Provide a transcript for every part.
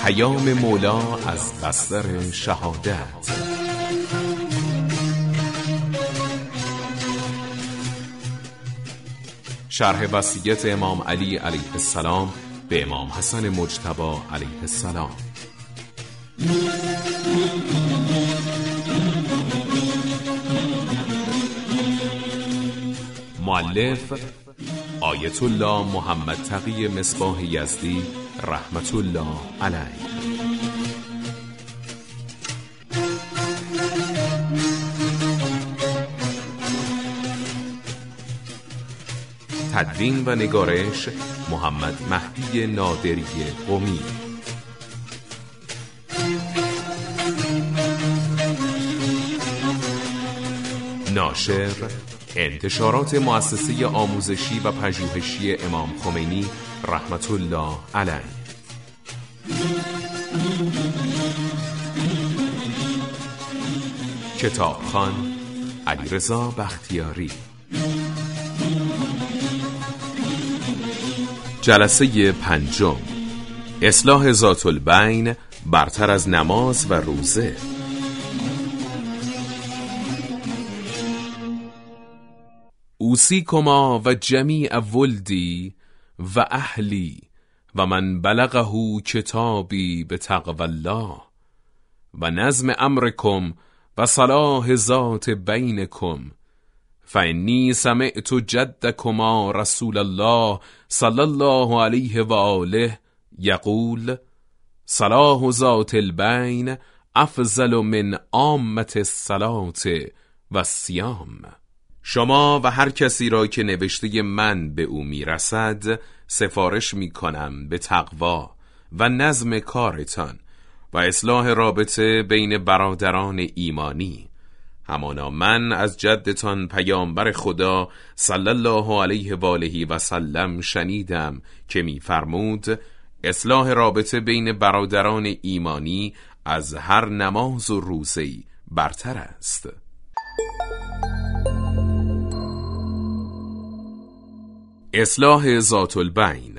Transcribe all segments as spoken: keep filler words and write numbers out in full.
پیام مولا از بستر شهادت. شرح وصیت امام علی علیه السلام به امام حسن مجتبی علیه السلام. مؤلف آیت الله محمد تقی مصباح یزدی رحمت الله علیه. تدوین و نگارش محمد مهدی نادری قمی. ناشر انتشارات مؤسسه آموزشی و پژوهشی امام خمینی رحمت الله علیه. کتابخوان علیرضا بختیاری. جلسه پنجم، اصلاح ذات البین برتر از نماز و روزه. اوصیکما و جمیع ولدی و اهلی و من بلغه کتابی بتقوی الله و نظم امرکم و صلاح ذات بینکم فانی سمعت جدکما رسول الله صلی الله علیه و آله یقول صلاح ذات البین افضل من عامة الصلاة و الصیام. شما و هر کسی را که نوشته من به او میرسد سفارش میکنم به تقوا و نظم کارتان و اصلاح رابطه بین برادران ایمانی. همانا من از جدتان پیامبر خدا صلی الله علیه و آله و سلم شنیدم که میفرمود اصلاح رابطه بین برادران ایمانی از هر نماز و روزه‌ای برتر است. اصلاح ذات البین.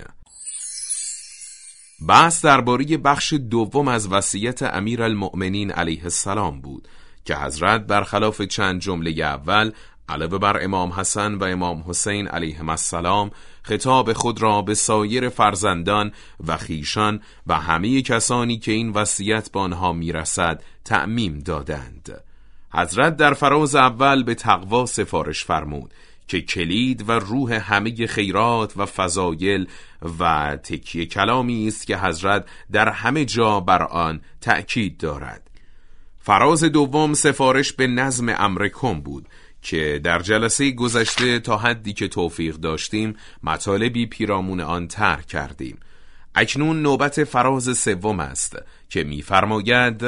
بحث درباره بخش دوم از وصیت امیرالمؤمنین علیه السلام بود که حضرت برخلاف چند جمله اول علاوه بر امام حسن و امام حسین علیهم السلام خطاب خود را به سایر فرزندان و خیشان و همه کسانی که این وصیت به آنها میرسد تعمیم دادند. حضرت در فراز اول به تقوا سفارش فرمود که کلید و روح همه خیرات و فضایل و تکیه کلامی است که حضرت در همه جا بر آن تأکید دارد. فراز دوم سفارش به نظم امرکم بود که در جلسه گذشته تا حدی که توفیق داشتیم مطالبی پیرامون آن طرح کردیم. اکنون نوبت فراز سوم است که می‌فرماید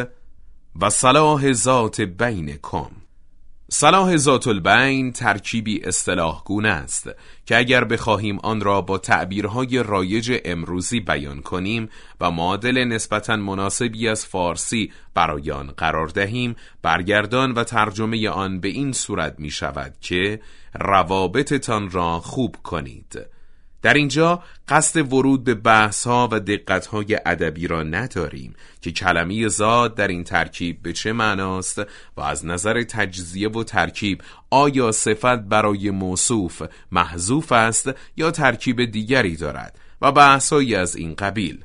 و صلاح ذات بینکم. صلاح ذات البین ترکیبی اصطلاح گونه است که اگر بخواهیم آن را با تعبیرهای رایج امروزی بیان کنیم و معادل نسبتاً مناسبی از فارسی برای آن قرار دهیم، برگردان و ترجمه آن به این صورت می شود که روابطتان را خوب کنید. در اینجا قصد ورود به بحث‌ها و دقت‌های ادبی را نداریم که کلمه ذات در این ترکیب به چه معناست و از نظر تجزیه و ترکیب آیا صفت برای موصوف محذوف است یا ترکیب دیگری دارد و بحث‌هایی از این قبیل.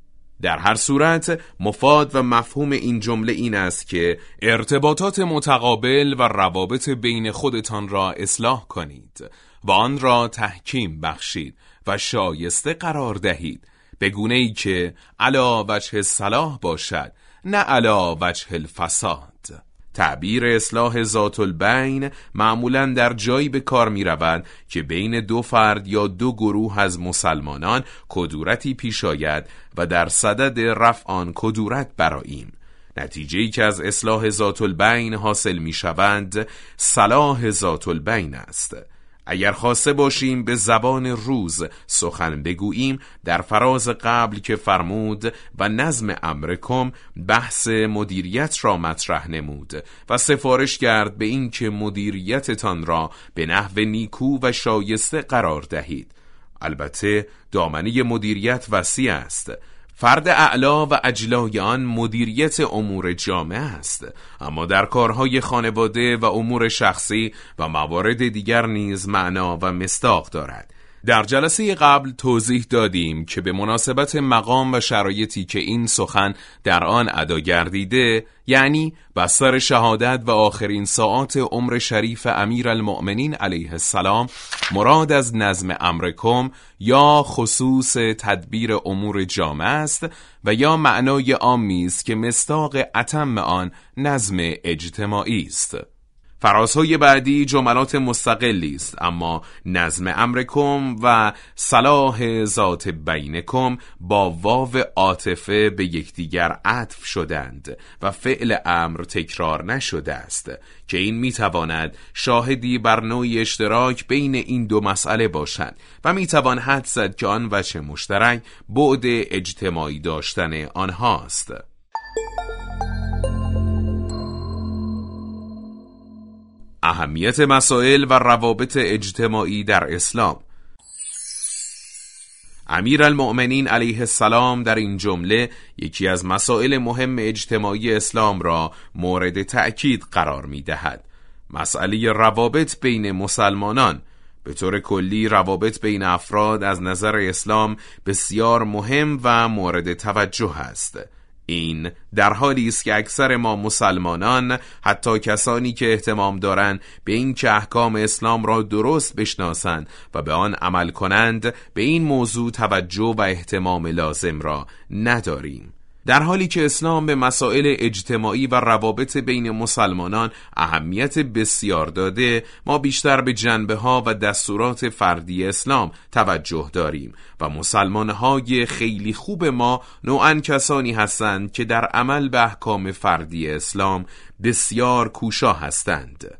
در هر صورت مفاد و مفهوم این جمله این است که ارتباطات متقابل و روابط بین خودتان را اصلاح کنید و آن را تحکیم بخشید و شایسته قرار دهید به گونه‌ای که علی وجه الصلاح باشد نه علی وجه الفساد. تعبیر اصلاح ذات البین معمولاً در جایی به کار می رود که بین دو فرد یا دو گروه از مسلمانان کدورتی پیش آید و در صدد رفع آن کدورت برآییم. نتیجه‌ای که از اصلاح ذات البین حاصل می شود صلاح ذات البین است. اگر خواسته باشیم به زبان روز سخن بگوییم، در فراز قبل که فرمود و نظم امرکم بحث مدیریت را مطرح نمود و سفارش کرد به این که مدیریتتان را به نحو نیکو و شایسته قرار دهید. البته دامنه مدیریت وسیع است فرد اعلا و اجلای آن مدیریت امور جامعه است، اما در کارهای خانواده و امور شخصی و موارد دیگر نیز معنا و مصداق دارد. در جلسه قبل توضیح دادیم که به مناسبت مقام و شرایطی که این سخن در آن ادا گردیده، یعنی بستر شهادت و آخرین ساعات عمر شریف امیرالمؤمنین علیه السلام، مراد از نظم امرکم یا خصوص تدبیر امور جامعه است و یا معنای عامی است که مصداق اتم آن نظم اجتماعی است. فرازهای بعدی جملات مستقلی است، اما نظم امرکم و صلاح ذات بینکم با واو عاطفه به یکدیگر عطف شدند و فعل امر تکرار نشده است که این میتواند شاهدی بر نوع اشتراک بین این دو مسئله باشد و میتوان حد زد که آن وجه مشترک بعد اجتماعی داشتن آنهاست. اهمیت مسائل و روابط اجتماعی در اسلام. امیرالمؤمنین علیه السلام در این جمله یکی از مسائل مهم اجتماعی اسلام را مورد تأکید قرار می دهد: مسئله روابط بین مسلمانان. به طور کلی روابط بین افراد از نظر اسلام بسیار مهم و مورد توجه است. این در حالی است که اکثر ما مسلمانان، حتی کسانی که اهتمام دارند به این که احکام اسلام را درست بشناسند و به آن عمل کنند، به این موضوع توجه و اهتمام لازم را نداریم. در حالی که اسلام به مسائل اجتماعی و روابط بین مسلمانان اهمیت بسیار داده، ما بیشتر به جنبه‌ها و دستورات فردی اسلام توجه داریم و مسلمان‌های خیلی خوب ما نوعاً کسانی هستند که در عمل به احکام فردی اسلام بسیار کوشا هستند.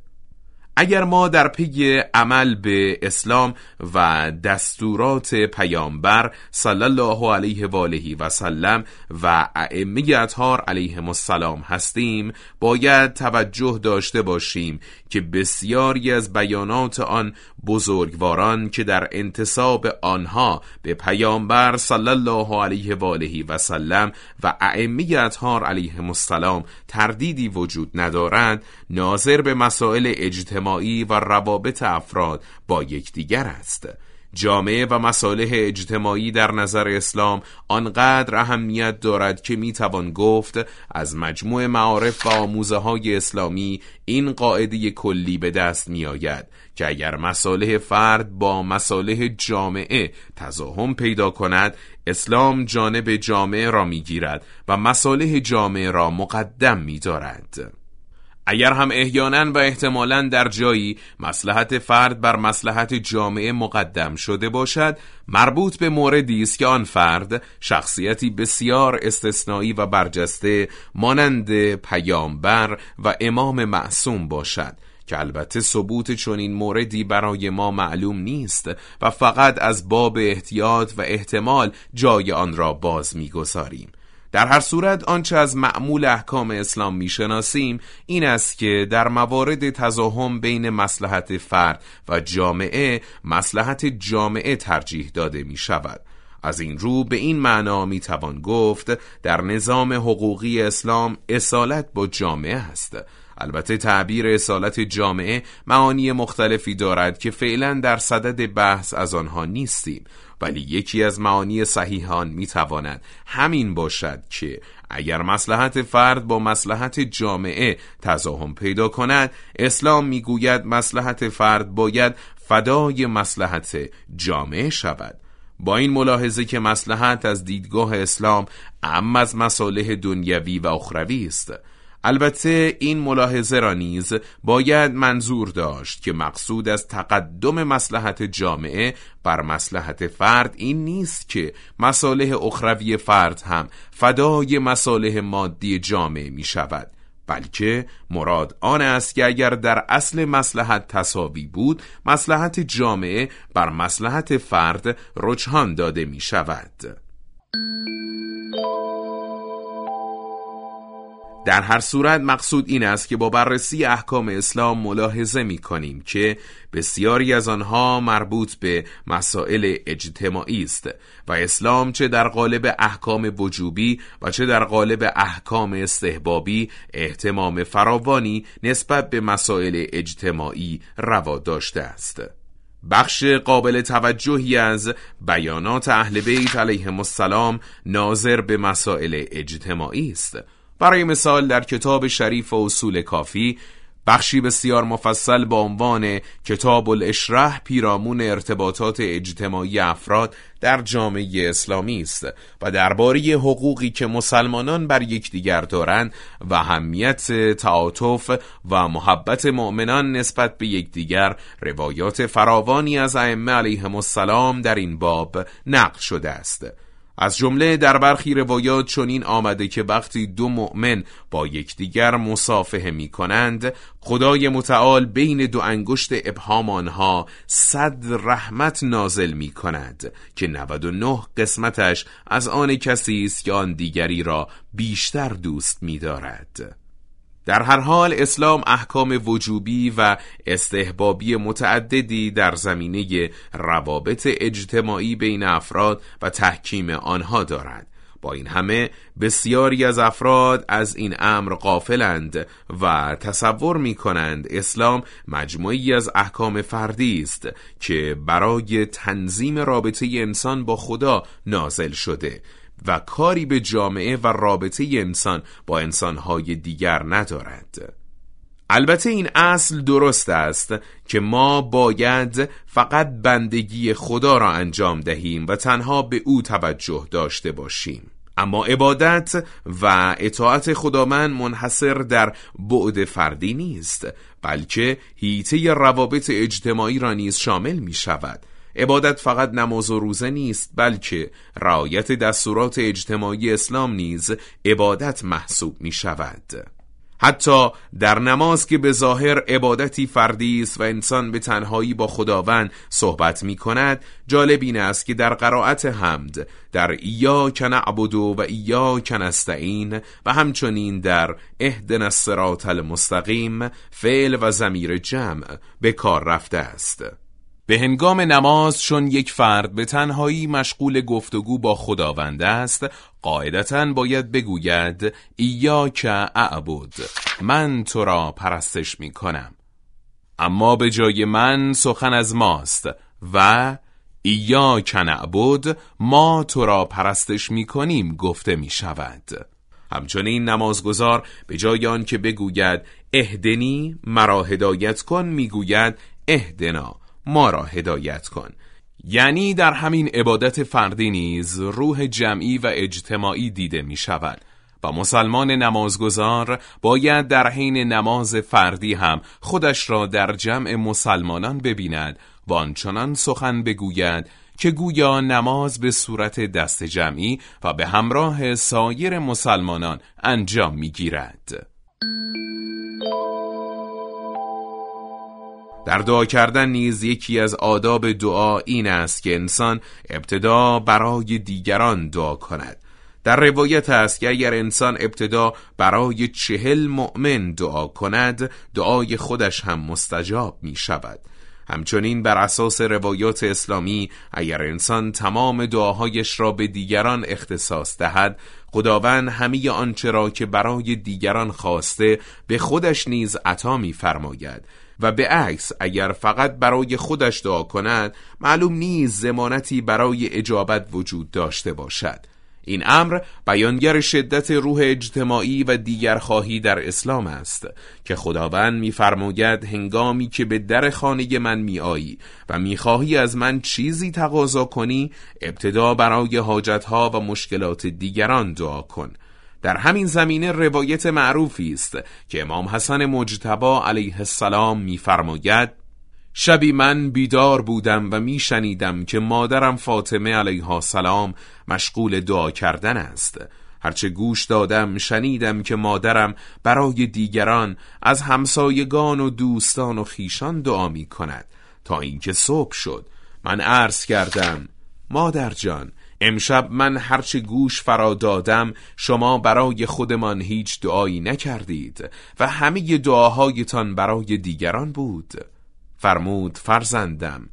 اگر ما در پی عمل به اسلام و دستورات پیامبر صلی الله علیه و آله و سلم و ائمه اطهار علیهم السلام هستیم، باید توجه داشته باشیم که بسیاری از بیانات آن بزرگواران که در انتساب آنها به پیامبر صلی الله علیه و آله و سلم و ائمه اطهار علیهم السلام تردیدی وجود ندارد، ناظر به مسائل اجتماعی و روابط افراد با یکدیگر است. جامعه و مصالح اجتماعی در نظر اسلام آنقدر اهمیت دارد که میتوان گفت از مجموع معارف و آموزه های اسلامی این قاعده کلی به دست می آید که اگر مصالح فرد با مصالح جامعه تزاحم پیدا کند، اسلام جانب جامعه را می گیرد و مصالح جامعه را مقدم می دارد. اگر هم احیانا و احتمالاً در جایی مصلحت فرد بر مصلحت جامعه مقدم شده باشد، مربوط به موردی است که آن فرد شخصیتی بسیار استثنایی و برجسته مانند پیامبر و امام معصوم باشد، که البته ثبوت چنین موردی برای ما معلوم نیست و فقط از باب احتیاط و احتمال جای آن را باز می‌گذاریم. در هر صورت آنچه از معمول احکام اسلام میشناسیم این است که در موارد تزاحم بین مصلحت فرد و جامعه، مصلحت جامعه ترجیح داده می شود. از این رو به این معنا می توان گفت در نظام حقوقی اسلام اصالت با جامعه است. البته تعبیر اصالت جامعه معانی مختلفی دارد که فعلا در صدد بحث از آنها نیستیم، ولی یکی از معانی صحیحان میتواند همین باشد که اگر مصلحت فرد با مصلحت جامعه تزاحم پیدا کند، اسلام میگوید مصلحت فرد باید فدای مصلحت جامعه شود. با این ملاحظه که مصلحت از دیدگاه اسلام اعم از مصالح دنیوی و اخروی است. البته این ملاحظه را نیز باید منظور داشت که مقصود از تقدم مصلحت جامعه بر مصلحت فرد این نیست که مصالح اخروی فرد هم فدای مصالح مادی جامعه می شود، بلکه مراد آن است که اگر در اصل مصلحت تساوی بود، مصلحت جامعه بر مصلحت فرد رجحان داده می شود. در هر صورت مقصود این است که با بررسی احکام اسلام ملاحظه می کنیم که بسیاری از آنها مربوط به مسائل اجتماعی است و اسلام چه در قالب احکام وجوبی و چه در قالب احکام استحبابی اهتمام فراوانی نسبت به مسائل اجتماعی روا داشته است. بخش قابل توجهی از بیانات اهل بیت علیهم السلام ناظر به مسائل اجتماعی است. برای مثال در کتاب شریف و اصول کافی بخشی بسیار مفصل با عنوان کتاب الاشرح پیرامون ارتباطات اجتماعی افراد در جامعه اسلامی است و درباره حقوقی که مسلمانان بر یکدیگر دارند و اهمیت تعاطف و محبت مؤمنان نسبت به یکدیگر روایات فراوانی از ائمه علیهم السلام در این باب نقل شده است. از جمله در برخی روایات چنین آمده که وقتی دو مؤمن با یکدیگر مصافحه می کنند خدای متعال بین دو انگشت ابهام آنها صد رحمت نازل می کند که نود و نه قسمتش از آن کسی است که آن دیگری را بیشتر دوست می دارد. در هر حال اسلام احکام وجوبی و استحبابی متعددی در زمینه روابط اجتماعی بین افراد و تحکیم آنها دارد. با این همه بسیاری از افراد از این امر غافلند و تصور می کنند اسلام مجموعی از احکام فردی است که برای تنظیم رابطه انسان با خدا نازل شده و کاری به جامعه و رابطه انسان با انسانهای دیگر ندارد. البته این اصل درست است که ما باید فقط بندگی خدا را انجام دهیم و تنها به او توجه داشته باشیم. اما عبادت و اطاعت خداوند منحصر در بعد فردی نیست، بلکه حیطه روابط اجتماعی را نیز شامل می شود. عبادت فقط نماز و روزه نیست، بلکه رعایت دستورات اجتماعی اسلام نیز عبادت محسوب می شود. حتی در نماز که به ظاهر عبادتی فردی است و انسان به تنهایی با خداوند صحبت می کند، جالب این است که در قرائت حمد در ایاک نعبد و ایاک نستعین و همچنین در اهدنا الصراط المستقیم فعل و ضمیر جمع به کار رفته است. به هنگام نماز چون یک فرد به تنهایی مشغول گفتگو با خداوند است، قاعدتاً باید بگوید ایاک اعبد، من تو را پرستش می کنم. اما به جای من سخن از ماست و ایاک نعبد، ما تو را پرستش می کنیم گفته می شود. همچنین نمازگزار به جای آن که بگوید اهدنی مرا هدایت کن می گوید اهدنا ما را هدایت کن. یعنی در همین عبادت فردی نیز روح جمعی و اجتماعی دیده می شود و مسلمان نمازگزار باید در حین نماز فردی هم خودش را در جمع مسلمانان ببیند و آنچنان سخن بگوید که گویا نماز به صورت دست جمعی و به همراه سایر مسلمانان انجام می گیرد. در دعا کردن نیز یکی از آداب دعا این است که انسان ابتدا برای دیگران دعا کند. در روایت است که اگر انسان ابتدا برای چهل مؤمن دعا کند، دعای خودش هم مستجاب می شود. همچنین بر اساس روایات اسلامی اگر انسان تمام دعاهایش را به دیگران اختصاص دهد، خداوند همه آنچه را که برای دیگران خواسته به خودش نیز عطا می فرماید و به عکس اگر فقط برای خودش دعا کند معلوم نیست ضمانتی برای اجابت وجود داشته باشد. این امر بیانگر شدت روح اجتماعی و دیگرخواهی در اسلام است که خداوند می‌فرماید هنگامی که به در خانه من می‌آیی و می‌خواهی از من چیزی تقاضا کنی، ابتدا برای حاجت‌ها و مشکلات دیگران دعا کن. در همین زمینه روایت معروفی است که امام حسن مجتبی علیه السلام می‌فرماید شبی من بیدار بودم و میشنیدم که مادرم فاطمه علیها السلام مشغول دعا کردن است. هرچه گوش دادم شنیدم که مادرم برای دیگران از همسایگان و دوستان و خیشان دعا می کند تا اینکه صبح شد. من عرض کردم مادر جان، امشب من هرچه گوش فرا دادم شما برای خودمان هیچ دعایی نکردید و همه دعاهایتان برای دیگران بود. فرمود فرزندم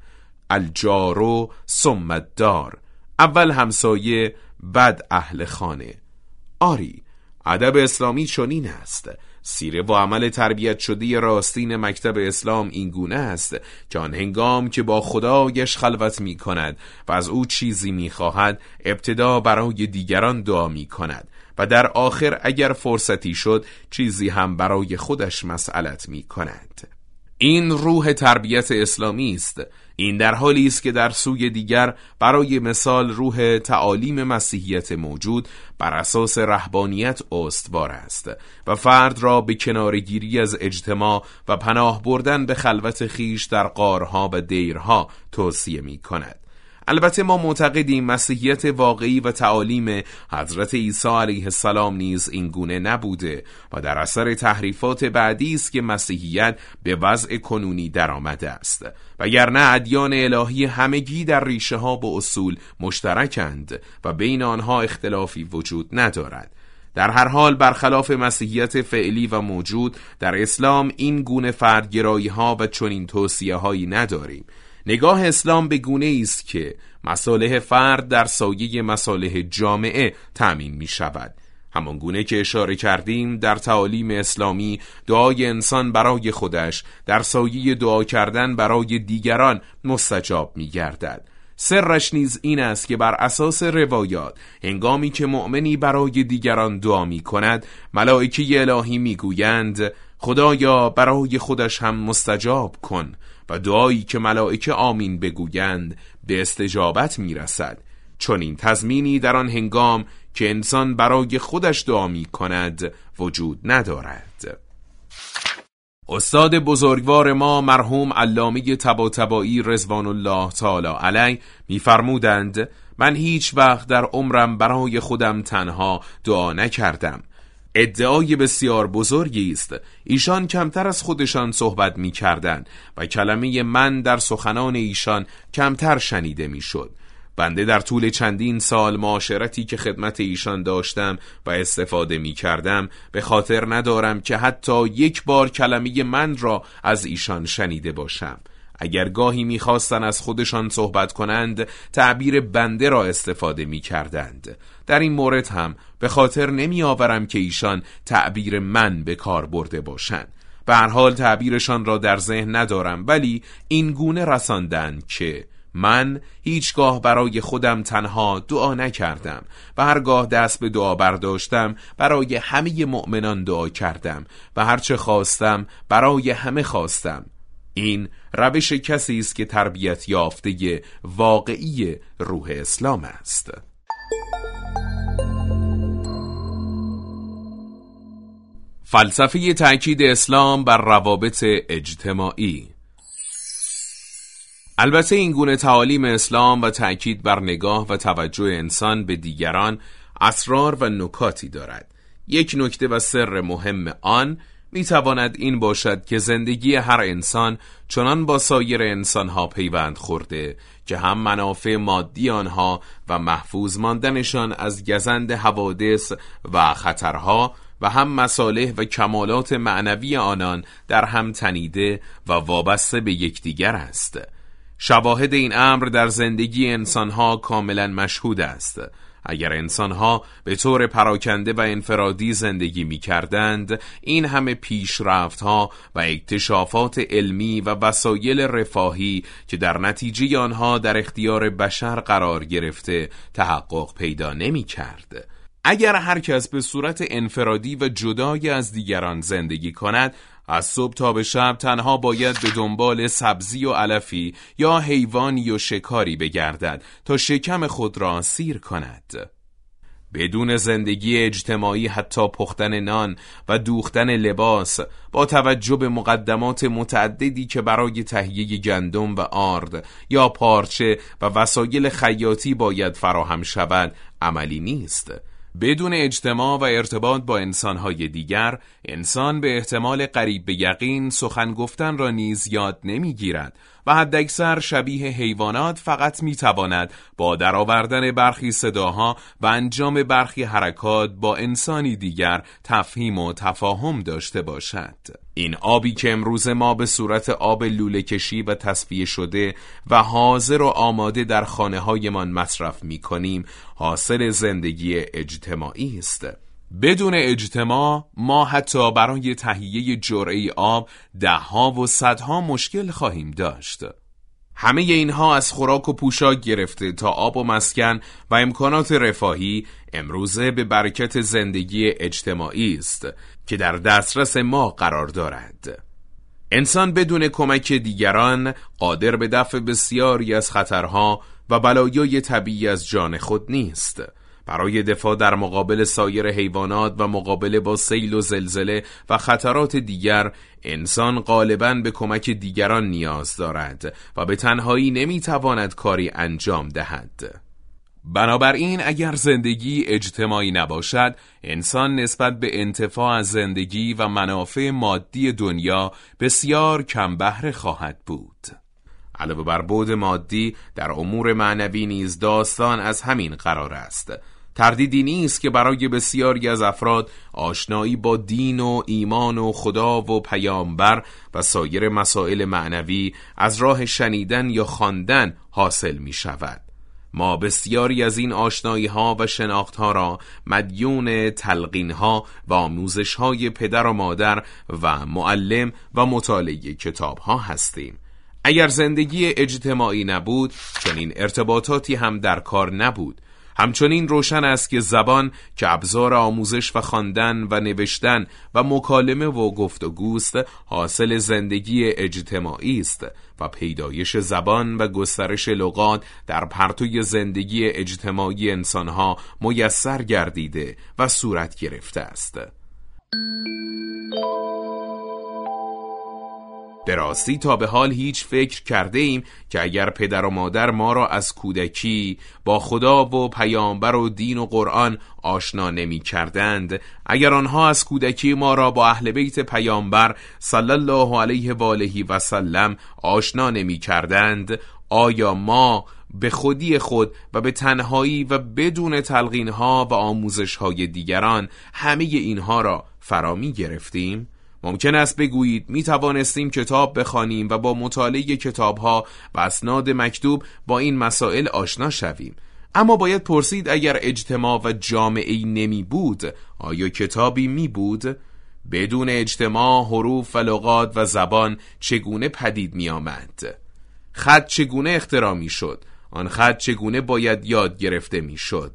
الجارو ثم الدار، اول همسایه بعد اهل خانه. آری، ادب اسلامی چنین است. سیره و عمل تربیت شده راستین مکتب اسلام این گونه است که آن هنگام که با خدایش خلوت می کند و از او چیزی می خواهد، ابتدا برای دیگران دعا می کند و در آخر اگر فرصتی شد چیزی هم برای خودش مسئلت می کند. این روح تربیت اسلامی است. این در حالی است که در سوی دیگر برای مثال روح تعالیم مسیحیت موجود بر اساس رهبانیت استوار است و فرد را به کنارگیری از اجتماع و پناه بردن به خلوت خیش در غارها و دیرها توصیه می کند. البته ما معتقدیم مسیحیت واقعی و تعالیم حضرت عیسی علیه السلام نیز این گونه نبوده و در اثر تحریفات بعدی است که مسیحیت به وضع کنونی درآمده است، وگرنه ادیان الهی همگی در ریشه ها و اصول مشترکند و بین آنها اختلافی وجود ندارد. در هر حال برخلاف مسیحیت فعلی و موجود، در اسلام این گونه فردگرایی ها و چنین توصیه هایی نداریم. نگاه اسلام به گونه است که مصالح فرد در سایه مصالح جامعه تأمین می شود. همان گونه که اشاره کردیم در تعالیم اسلامی دعای انسان برای خودش در سایه دعا کردن برای دیگران مستجاب می گردد. سرش نیز این است که بر اساس روایات هنگامی که مؤمنی برای دیگران دعا می کند، ملائکه الهی می گویند خدایا برای خودش هم مستجاب کن و دعایی که ملائکه آمین بگویند به استجابت می رسد. چون این تضمینی در آن هنگام که انسان برای خودش دعا می کند وجود ندارد. استاد بزرگوار ما مرحوم علامه طباطبایی رضوان الله تعالی علیه می فرمودند من هیچ وقت در عمرم برای خودم تنها دعا نکردم. ادعای بسیار بزرگی است. ایشان کمتر از خودشان صحبت می کردن و کلمه من در سخنان ایشان کمتر شنیده می شد. بنده در طول چندین سال معاشرتی که خدمت ایشان داشتم و استفاده می کردم به خاطر ندارم که حتی یک بار کلمه من را از ایشان شنیده باشم. اگر گاهی می‌خواستند از خودشان صحبت کنند تعبیر بنده را استفاده می‌کردند. در این مورد هم به خاطر نمی‌آورم که ایشان تعبیر من به کار برده باشند. به هر حال تعبیرشان را در ذهن ندارم، ولی این گونه رساندند که من هیچگاه برای خودم تنها دعا نکردم و هرگاه دست به دعا برداشتم برای همه مؤمنان دعا کردم و هرچه خواستم برای همه خواستم. این روش کسی است که تربیت یافته واقعی روح اسلام است. فلسفه تأکید اسلام بر روابط اجتماعی. البته این گونه تعالیم اسلام و تأکید بر نگاه و توجه انسان به دیگران اسرار و نکاتی دارد. یک نکته و سر مهم آن می تواند این باشد که زندگی هر انسان چنان با سایر انسانها پیوند خورده که هم منافع مادی آنها و محفوظ ماندنشان از گزند حوادث و خطرها و هم مصالح و کمالات معنوی آنان در هم تنیده و وابسته به یکدیگر است. شواهد این امر در زندگی انسانها کاملا مشهود است. اگر انسانها به طور پراکنده و انفرادی زندگی می کردند، این همه پیشرفت‌ها و اکتشافات علمی و وسایل رفاهی که در نتیجه آنها در اختیار بشر قرار گرفته تحقق پیدا نمی کرد. اگر هر کس به صورت انفرادی و جدای از دیگران زندگی کند، از صبح تا به شب تنها باید به دنبال سبزی و علفی یا حیوانی و شکاری بگردد تا شکم خود را سیر کند. بدون زندگی اجتماعی حتی پختن نان و دوختن لباس با توجه به مقدمات متعددی که برای تهیه گندم و آرد یا پارچه و وسایل خیاطی باید فراهم شود عملی نیست. بدون اجتماع و ارتباط با انسانهای دیگر، انسان به احتمال قریب به یقین سخن گفتن را نیز یاد نمیگیرد و حداکثر شبیه حیوانات فقط میتواند با درآوردن برخی صداها و انجام برخی حرکات با انسانی دیگر تفهیم و تفاهم داشته باشد. این آبی که امروز ما به صورت آب لوله کشی و تصفیه شده و حاضر و آماده در خانه هایمان مصرف می کنیم حاصل زندگی اجتماعی است. بدون اجتماع ما حتی برای تهیه جرعه آب دهها و صدها مشکل خواهیم داشت. همه اینها از خوراک و پوشاک گرفته تا آب و مسکن و امکانات رفاهی امروزه به برکت زندگی اجتماعی است که در دسترس ما قرار دارد. انسان بدون کمک دیگران قادر به دفع بسیاری از خطرها و بلایای طبیعی از جان خود نیست. برای دفاع در مقابل سایر حیوانات و مقابله با سیل و زلزله و خطرات دیگر، انسان غالباً به کمک دیگران نیاز دارد و به تنهایی نمیتواند کاری انجام دهد. بنابراین اگر زندگی اجتماعی نباشد، انسان نسبت به انتفاع از زندگی و منافع مادی دنیا بسیار کم بهره خواهد بود. علاوه بر بعد مادی، در امور معنوی نیز داستان از همین قرار است. تردیدی نیست که برای بسیاری از افراد آشنایی با دین و ایمان و خدا و پیامبر و سایر مسائل معنوی از راه شنیدن یا خواندن حاصل می شود. ما بسیاری از این آشنایی ها و شناخت ها را مدیون تلقین ها و آموزش های پدر و مادر و معلم و مطالعه کتاب ها هستیم. اگر زندگی اجتماعی نبود، چنین ارتباطاتی هم در کار نبود. همچنین روشن است که زبان که ابزار آموزش و خواندن و نوشتن و مکالمه و گفتگوست، حاصل زندگی اجتماعی است و پیدایش زبان و گسترش لغات در پرتوی زندگی اجتماعی انسانها میسر گردیده و صورت گرفته است. به راستی تا به حال هیچ فکر کرده ایم که اگر پدر و مادر ما را از کودکی با خدا و پیامبر و دین و قرآن آشنا نمی کردند، اگر آنها از کودکی ما را با اهل بیت پیامبر صلی الله علیه و آله و سلم آشنا نمی کردند، آیا ما به خودی خود و به تنهایی و بدون تلقینها و آموزشهای دیگران همه اینها را فرا می گرفتیم؟ ممکن است بگویید می توانستیم کتاب بخوانیم و با مطالعه کتابها و اسناد مکتوب با این مسائل آشنا شویم. اما باید پرسید اگر اجتماع و جامعه‌ای نمی بود، آیا کتابی می بود؟ بدون اجتماع حروف و لغات و زبان چگونه پدید می آمد؟ خط چگونه اختراع می شد؟ آن خط چگونه باید یاد گرفته می شد؟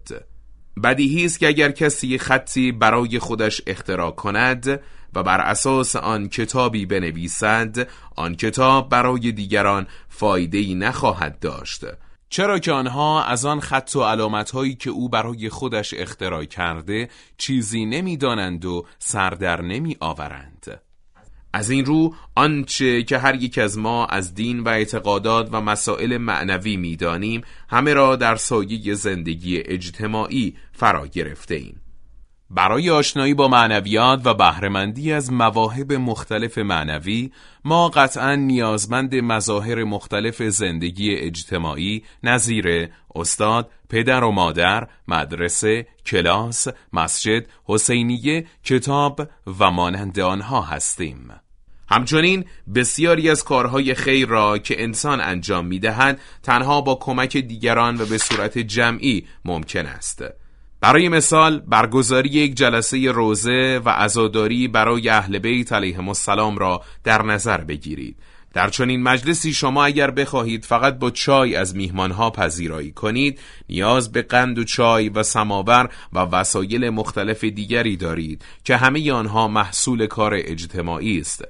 بدیهی است که اگر کسی خطی برای خودش اختراع کند و بر اساس آن کتابی بنویسد، آن کتاب برای دیگران فایده‌ای نخواهد داشت، چرا که آنها از آن خط و علامت‌هایی که او برای خودش اختراع کرده چیزی نمی‌دانند و سر در نمی‌آورند. از این رو آنچه که هر یک از ما از دین و اعتقادات و مسائل معنوی می‌دانیم، همه را در سایه زندگی اجتماعی فرا گرفته ایم. برای آشنایی با معنویات و بهره‌مندی از مواهب مختلف معنوی، ما قطعاً نیازمند مظاهر مختلف زندگی اجتماعی نظیر استاد، پدر و مادر، مدرسه، کلاس، مسجد، حسینیه، کتاب و مانند آنها هستیم. همچنین بسیاری از کارهای خیر را که انسان انجام می‌دهد تنها با کمک دیگران و به صورت جمعی ممکن است. برای مثال برگزاری یک جلسه روزه و عزاداری برای اهل بیت علیهم السلام را در نظر بگیرید. در چنین مجلسی شما اگر بخواهید فقط با چای از میهمانها پذیرایی کنید، نیاز به قند و چای و سماور و وسایل مختلف دیگری دارید که همه آنها محصول کار اجتماعی است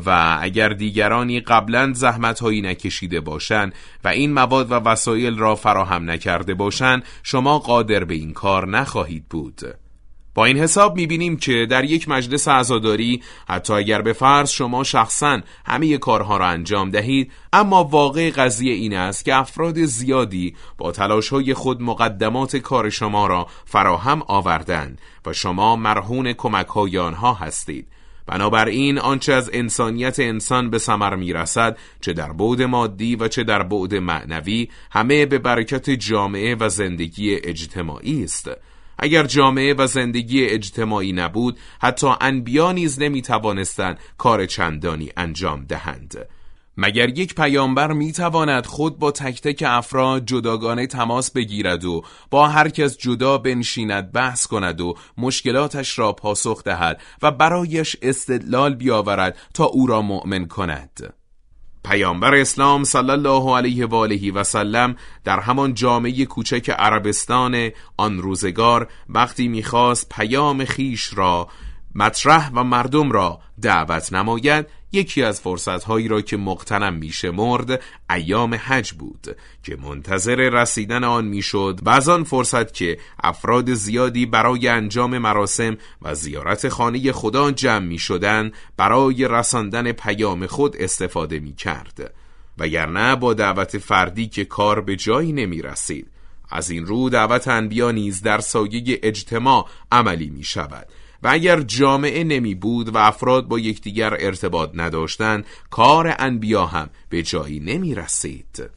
و اگر دیگرانی قبلا زحمت‌هایی نکشیده باشند و این مواد و وسایل را فراهم نکرده باشند، شما قادر به این کار نخواهید بود. با این حساب می‌بینیم که در یک مجلس عزاداری حتی اگر به فرض شما شخصاً همه کارها را انجام دهید، اما واقع قضیه این است که افراد زیادی با تلاش‌های خود مقدمات کار شما را فراهم آوردند و شما مرهون کمک‌های آنها هستید. بنابراین آنچه از انسانیت انسان به ثمر میرسد، چه در بعد مادی و چه در بعد معنوی، همه به برکت جامعه و زندگی اجتماعی است. اگر جامعه و زندگی اجتماعی نبود، حتی انبیا نیز نمی توانستند کار چندانی انجام دهند. مگر یک پیامبر می تواند خود با تک تک افراد جداگانه تماس بگیرد و با هر کس جدا بنشیند، بحث کند و مشکلاتش را پاسخ دهد و برایش استدلال بیاورد تا او را مؤمن کند؟ پیامبر اسلام صلی الله علیه و آله و سلم در همان جامعه کوچک عربستان آن روزگار وقتی می‌خواست پیام خیش را مطرح و مردم را دعوت نماید، یکی از فرصت‌هایی را که مغتنم می‌شمرد ایام حج بود که منتظر رسیدن آن میشد و از آن فرصت که افراد زیادی برای انجام مراسم و زیارت خانه خدا جمع می‌شدند برای رساندن پیام خود استفاده می‌کرد، وگرنه با دعوت فردی که کار به جایی نمی‌رسید. از این رو دعوت انبیا نیز در سایه اجتماع عملی می‌شود و اگر جامعه نمی بود و افراد با یکدیگر ارتباط نداشتند، کار انبیا هم به جایی نمی رسید.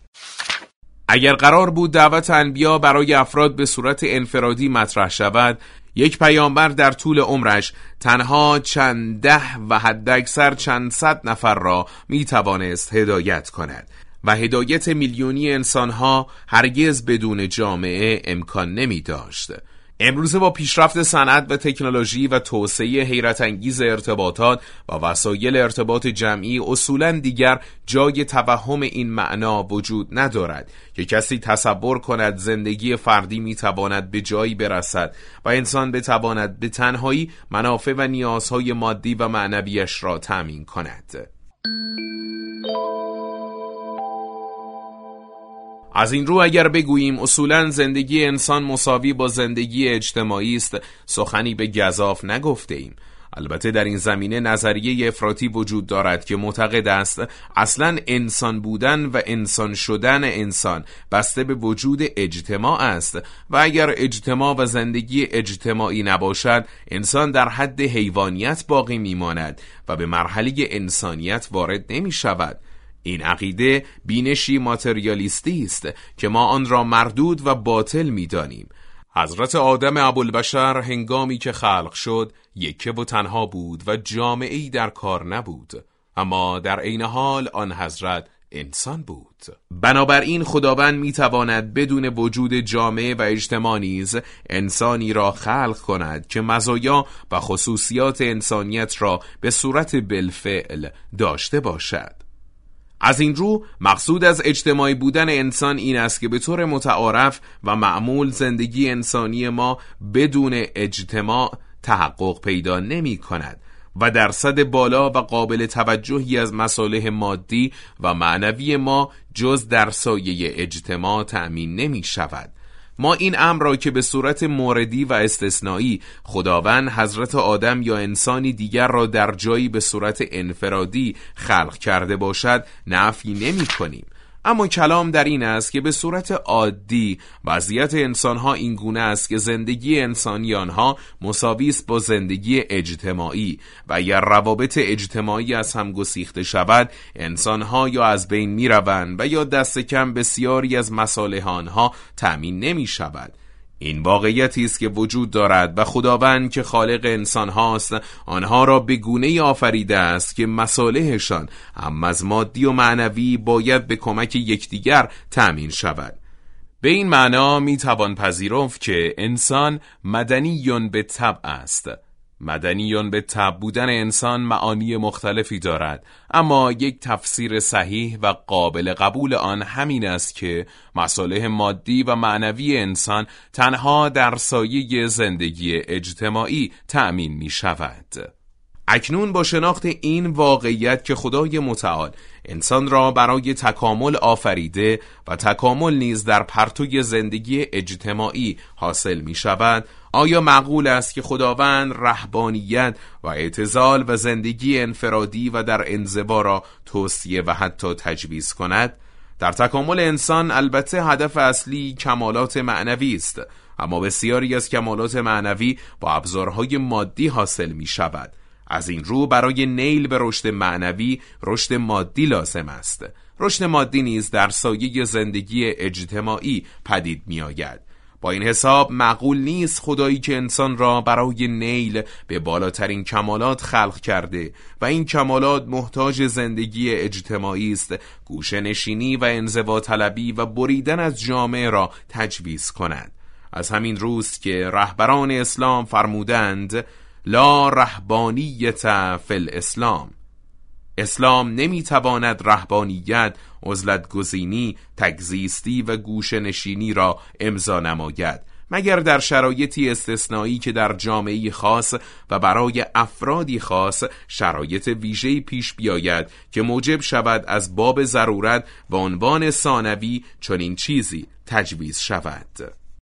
اگر قرار بود دعوت انبیا برای افراد به صورت انفرادی مطرح شود، یک پیامبر در طول عمرش تنها چند ده و حداکثر چند صد نفر را می توانست هدایت کند و هدایت میلیونی انسانها هرگز بدون جامعه امکان نمی داشت. امروزه با پیشرفت صنعت و تکنولوژی و توسعه حیرت انگیز ارتباطات و وسایل ارتباط جمعی، اصولاً دیگر جای توهم این معنا وجود ندارد که کسی تصور کند زندگی فردی میتواند به جایی برسد و انسان بتواند به تنهایی منافع و نیازهای مادی و معنویش را تأمین کند. از این رو اگر بگوییم اصولاً زندگی انسان مساوی با زندگی اجتماعی است، سخنی به گزاف نگفته ایم. البته در این زمینه نظریه افراطی وجود دارد که معتقد است اصلاً انسان بودن و انسان شدن انسان بسته به وجود اجتماع است و اگر اجتماع و زندگی اجتماعی نباشد، انسان در حد حیوانیت باقی میماند و به مرحله انسانیت وارد نمی شود. این عقیده بینشی ماتریالیستی است که ما آن را مردود و باطل می‌دانیم. حضرت آدم ابوالبشر هنگامی که خلق شد یکه و تنها بود و جامعه‌ای در کار نبود، اما در عین حال آن حضرت انسان بود. بنابراین خداوند می‌تواند بدون وجود جامعه و اجتماع نیز انسانی را خلق کند که مزایا و خصوصیات انسانیت را به صورت بالفعل داشته باشد. از این رو مقصود از اجتماعی بودن انسان این است که به طور متعارف و معمول زندگی انسانی ما بدون اجتماع تحقق پیدا نمی کند و درصد بالا و قابل توجهی از مصالح مادی و معنوی ما جز در سایه اجتماع تأمین نمی شود. ما این امر را که به صورت موردی و استثنایی خداوند حضرت آدم یا انسانی دیگر را در جایی به صورت انفرادی خلق کرده باشد نفی نمی کنیم، اما کلام در این است که به صورت عادی وضعیت انسانها این گونه است که زندگی انسانی آنها مساوی است با زندگی اجتماعی و اگر روابط اجتماعی از هم گسیخته شود، انسانها یا از بین می روند و یا دست کم بسیاری از مصالح آنها تأمین نمی شود. این واقعیتی است که وجود دارد و خداوند که خالق انسان هاست آنها را به گونه‌ای آفریده است که مصالحشان هم از مادی و معنوی باید به کمک یکدیگر تأمین شود. به این معنا می توان پذیرفت که انسان مدنیون به طبع است. مدنیون به طبع بودن انسان معانی مختلفی دارد، اما یک تفسیر صحیح و قابل قبول آن همین است که مصالح مادی و معنوی انسان تنها در سایه زندگی اجتماعی تأمین می شود. اکنون با شناخت این واقعیت که خدای متعال انسان را برای تکامل آفریده و تکامل نیز در پرتوی زندگی اجتماعی حاصل می شود، آیا معقول است که خداوند رهبانیت و اعتزال و زندگی انفرادی و در انزوا را توصیه و حتی تجویز کند؟ در تکامل انسان البته هدف اصلی کمالات معنوی است، اما بسیاری از کمالات معنوی با ابزارهای مادی حاصل می شود. از این رو برای نیل به رشد معنوی رشد مادی لازم است. رشد مادی نیز در سایه زندگی اجتماعی پدید می آید. با این حساب معقول نیست خدایی که انسان را برای نیل به بالاترین کمالات خلق کرده و این کمالات محتاج زندگی اجتماعی است، گوشه نشینی و انزوا طلبی و بریدن از جامعه را تجویز کند. از همین روست که رهبران اسلام فرمودند لا رهبانیت فی الاسلام. اسلام نمیتواند رهبانیت، عزلت گزینی، تکزیستی و گوشه نشینی را امضا نماید مگر در شرایطی استثنایی که در جامعه خاص و برای افرادی خاص شرایط ویژه‌ای پیش بیاید که موجب شود از باب ضرورت و عنوان ثانوی چنین چیزی تجویز شود.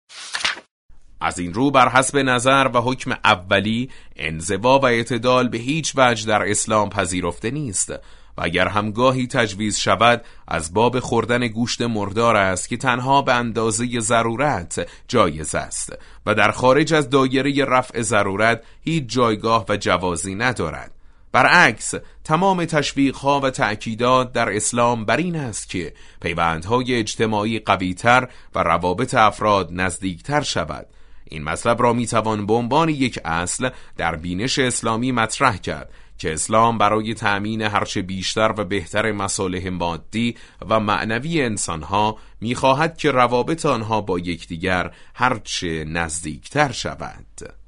از این رو بر حسب نظر و حکم اولی انزوا و اعتدال به هیچ وجه در اسلام پذیرفته نیست و اگر همگاهی تجویز شود از باب خوردن گوشت مردار است که تنها به اندازه ضرورت جایز است و در خارج از دایره رفع ضرورت هیچ جایگاه و جوازی ندارد. برعکس تمام تشویق‌ها و تأکیدات در اسلام بر این است که پیوندهای اجتماعی قوی‌تر و روابط افراد نزدیکتر شود. این مطلب را میتوان به عنوان یک اصل در بینش اسلامی مطرح کرد که اسلام برای تأمین هرچه بیشتر و بهتر مصالح مادی و معنوی انسانها میخواهد که روابط آنها با یکدیگر هرچه نزدیکتر شود.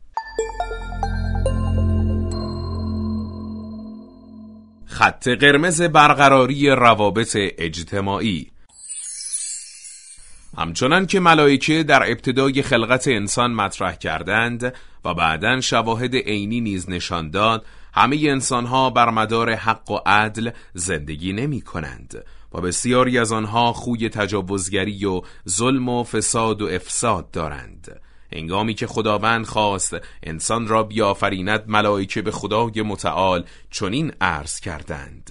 خط قرمز برقراری روابط اجتماعی. همچنان که ملائکه در ابتدای خلقت انسان مطرح کردند و بعداً شواهد عینی نیز نشان داد، همه انسانها بر مدار حق و عدل زندگی نمی کنند و بسیاری از آنها خوی تجاوزگری و ظلم و فساد و افساد دارند. هنگامی که خداوند خواست انسان را بیافریند، ملائکه به خدای متعال چنین عرض کردند: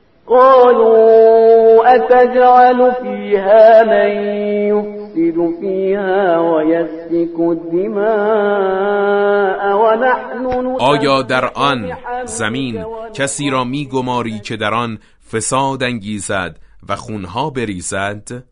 قالوا أتجعل فيها من يفسد فيها ويسفك الدماء ونحن آیا در آن زمین کسی را می گماری که در آن فساد انگیزد و خونها بریزد؟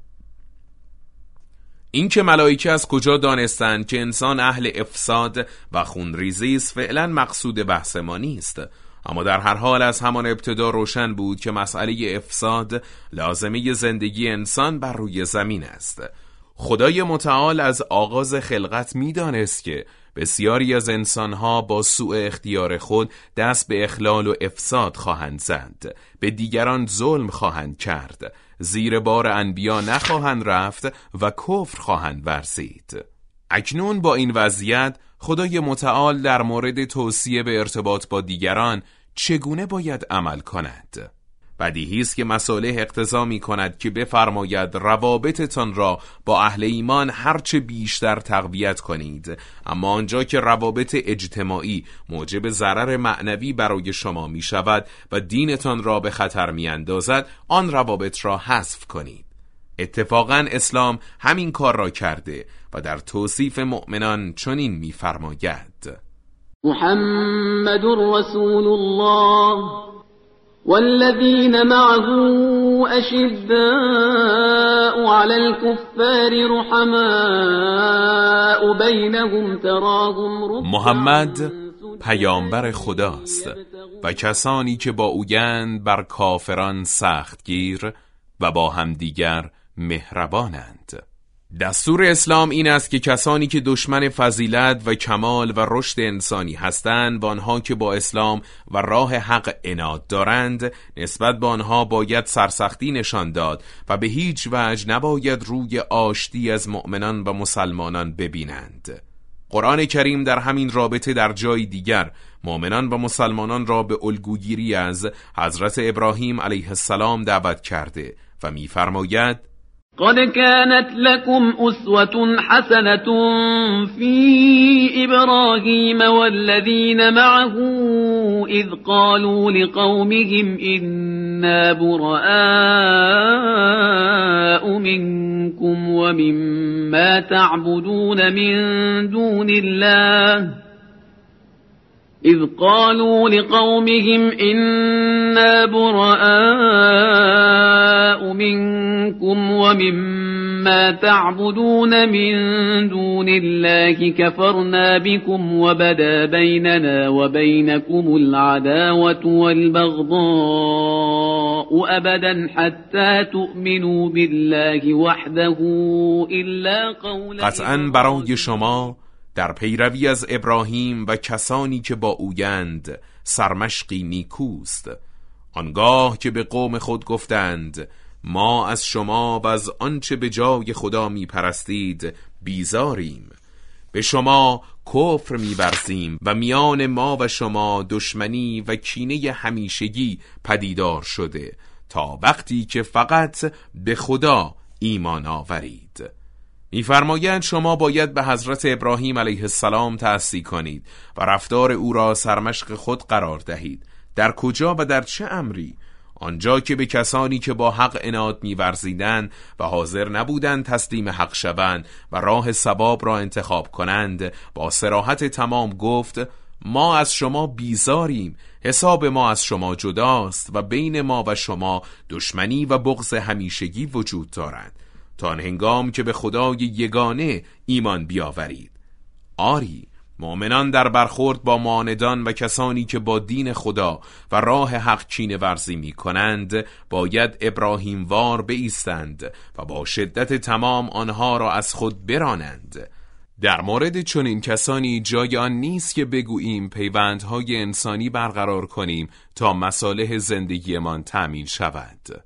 این که ملائکه از کجا دانستند که انسان اهل افساد و خونریزی است فعلا مقصود بحث ما نیست، اما در هر حال از همان ابتدا روشن بود که مسئله افساد لازمه زندگی انسان بر روی زمین است. خدای متعال از آغاز خلقت می‌دانست که بسیاری از انسانها با سوء اختیار خود دست به اخلال و افساد خواهند زد، به دیگران ظلم خواهند کرد، زیر بار انبیا نخواهند رفت و کفر خواهند ورزید. اکنون با این وضعیت خدای متعال در مورد توصیه به ارتباط با دیگران چگونه باید عمل کند؟ بدیهی است که مصالح اقتضا می کند که بفرماید روابطتان را با اهل ایمان هرچه بیشتر تقویت کنید، اما آنجا که روابط اجتماعی موجب ضرر معنوی برای شما می شود و دینتان را به خطر می اندازد، آن روابط را حذف کنید. اتفاقاً اسلام همین کار را کرده و در توصیف مؤمنان چنین می فرماید: محمد رسول الله والذين معه أشداء على الكفار رحماء بينهم تراهم ركعا. محمد پیامبر خداست و کسانی که با اویند بر کافران سختگیر و با همدیگر مهربانند. دستور اسلام این است که کسانی که دشمن فضیلت و کمال و رشد انسانی هستند و آنها که با اسلام و راه حق عناد دارند، نسبت به آنها باید سرسختی نشان داد و به هیچ وجه نباید روی آشتی از مؤمنان و مسلمانان ببینند. قرآن کریم در همین رابطه در جای دیگر مؤمنان و مسلمانان را به الگوگیری از حضرت ابراهیم علیه السلام دعوت کرده و می‌فرماید: قد كانت لكم أسوة حسنة في إبراهيم والذين معه إذ قالوا لقومهم إنا براء منكم ومما تعبدون من دون الله إذ قالوا لقومهم إنا براء منكم ومما تعبدون من دون الله كفرنا بكم وبدا بيننا وبينكم العداوة والبغضاء أبدا حتى تؤمنوا بالله وحده إلا قولا. قطعاً برای شما در پیروی از ابراهیم و کسانی که با اویند سرمشقی نیکوست، آنگاه که به قوم خود گفتند ما از شما و از آنچه به جای خدا می پرستید بیزاریم، به شما کفر می ورزیم و میان ما و شما دشمنی و کینه همیشگی پدیدار شده تا وقتی که فقط به خدا ایمان آورید. می‌فرمایند شما باید به حضرت ابراهیم علیه السلام تأسی کنید و رفتار او را سرمشق خود قرار دهید. در کجا و در چه امری؟ آنجا که به کسانی که با حق عناد می‌ورزیدند و حاضر نبودند تسلیم حق شوند و راه ثواب را انتخاب کنند، با صراحت تمام گفت ما از شما بیزاریم، حساب ما از شما جداست و بین ما و شما دشمنی و بغض همیشگی وجود دارد تا هنگام که به خدای یگانه ایمان بیاورید. آری، مؤمنان در برخورد با معاندان و کسانی که با دین خدا و راه حق کینه ورزی می کنند باید ابراهیم وار بایستند و با شدت تمام آنها را از خود برانند. در مورد چنین کسانی جای آن نیست که بگوییم پیوندهای انسانی برقرار کنیم تا مصالح زندگیمان تأمین شود.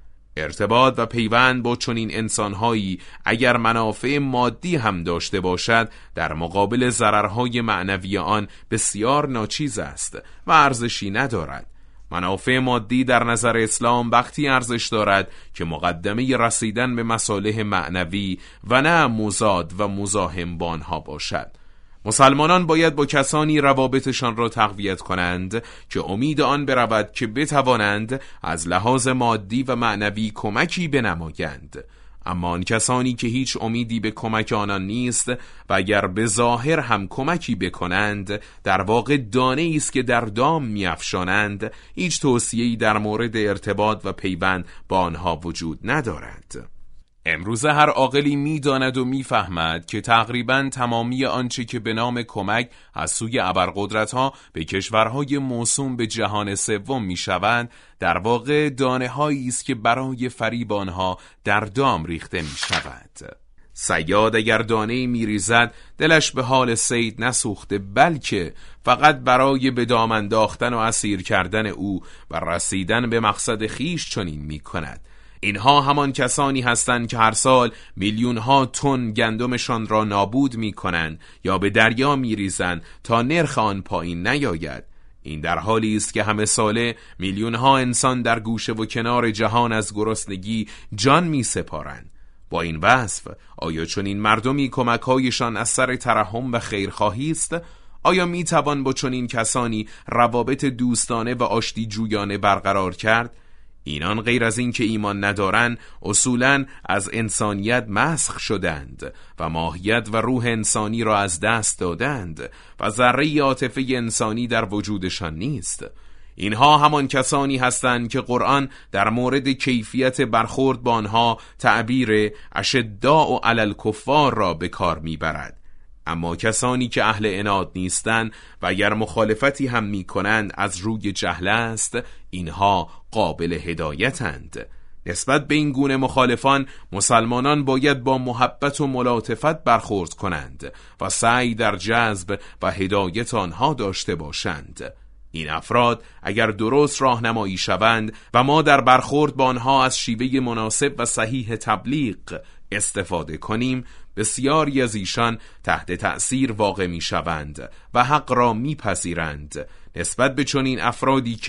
ارتباط و پیوند با چنین انسانهایی اگر منافع مادی هم داشته باشد، در مقابل ضررهای معنوی آن بسیار ناچیز است و ارزشی ندارد. منافع مادی در نظر اسلام وقتی ارزش دارد که مقدمه رسیدن به مصالح معنوی و نه مضاد و مزاحم با آنها باشد. مسلمانان باید با کسانی روابطشان را تقویت کنند که امید آن برود که بتوانند از لحاظ مادی و معنوی کمکی بنمایند. اما آن کسانی که هیچ امیدی به کمک آنان نیست و اگر به ظاهر هم کمکی بکنند در واقع دانه است که در دام می‌افشانند، هیچ توصیه‌ای در مورد ارتباط و پیوند با آنها وجود ندارد. امروز هر عاقلی می‌داند و می‌فهمد که تقریباً تمامی آنچه که به نام کمک از سوی ابرقدرت‌ها به کشورهای موسوم به جهان سوم می‌شوند، در واقع دانه‌هایی است که برای فریب آنها در دام ریخته می‌شود. صیاد اگر دانه‌ای می‌ریزد دلش به حال صید نسوخته، بلکه فقط برای به دام انداختن و اسیر کردن او و رسیدن به مقصد خیش چنین می‌کند. اینها همان کسانی هستند که هر سال میلیون ها تن گندمشان را نابود می کنند یا به دریا می ریزند تا نرخ آن پایین نیاید. این در حالی است که همه ساله میلیون ها انسان در گوشه و کنار جهان از گرسنگی جان می سپارند. با این وصف آیا چنین مردمی کمک‌هایشان از سر ترحم و خیرخواهی است؟ آیا می توان با چنین کسانی روابط دوستانه و آشتی جویانه برقرار کرد؟ اینان غیر از این که ایمان ندارند اصولاً از انسانیت مسخ شدند و ماهیت و روح انسانی را از دست دادند و ذره عاطفه انسانی در وجودشان نیست. اینها همان کسانی هستند که قرآن در مورد کیفیت برخورد با آنها تعبیر اشداء علی الکفار را به کار میبرد. اما کسانی که اهل عناد نیستند و اگر مخالفتی هم می کنند از روی جهل است، اینها قابل هدایتند. نسبت به این گونه مخالفان مسلمانان باید با محبت و ملاطفت برخورد کنند و سعی در جذب و هدایت آنها داشته باشند. این افراد اگر درست راهنمایی شوند و ما در برخورد با آنها از شیوه مناسب و صحیح تبلیغ استفاده کنیم، بسیاری از ایشان تحت تأثیر واقع می شوند و حق را می پذیرند. نسبت به چنین افرادی که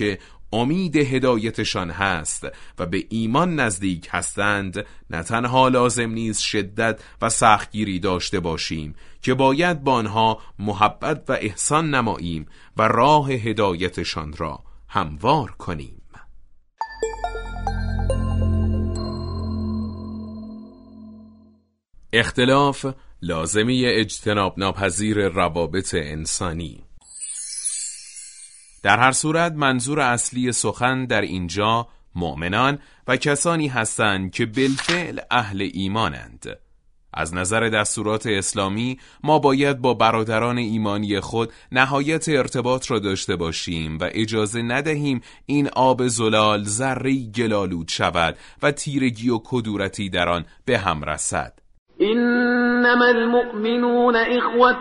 امید هدایتشان هست و به ایمان نزدیک هستند، نه تنها لازم نیست شدت و سختگیری داشته باشیم که باید با آنها محبت و احسان نماییم و راه هدایتشان را هموار کنیم. اختلاف لازمی اجتناب ناپذیر روابط انسانی. در هر صورت منظور اصلی سخن در اینجا مؤمنان و کسانی هستند که بالفعل اهل ایمانند. از نظر دستورات اسلامی ما باید با برادران ایمانی خود نهایت ارتباط را داشته باشیم و اجازه ندهیم این آب زلال ذره‌ای گلالود شود و تیرگی و کدورتی در آن به هم رسد. إنما المؤمنون إخوة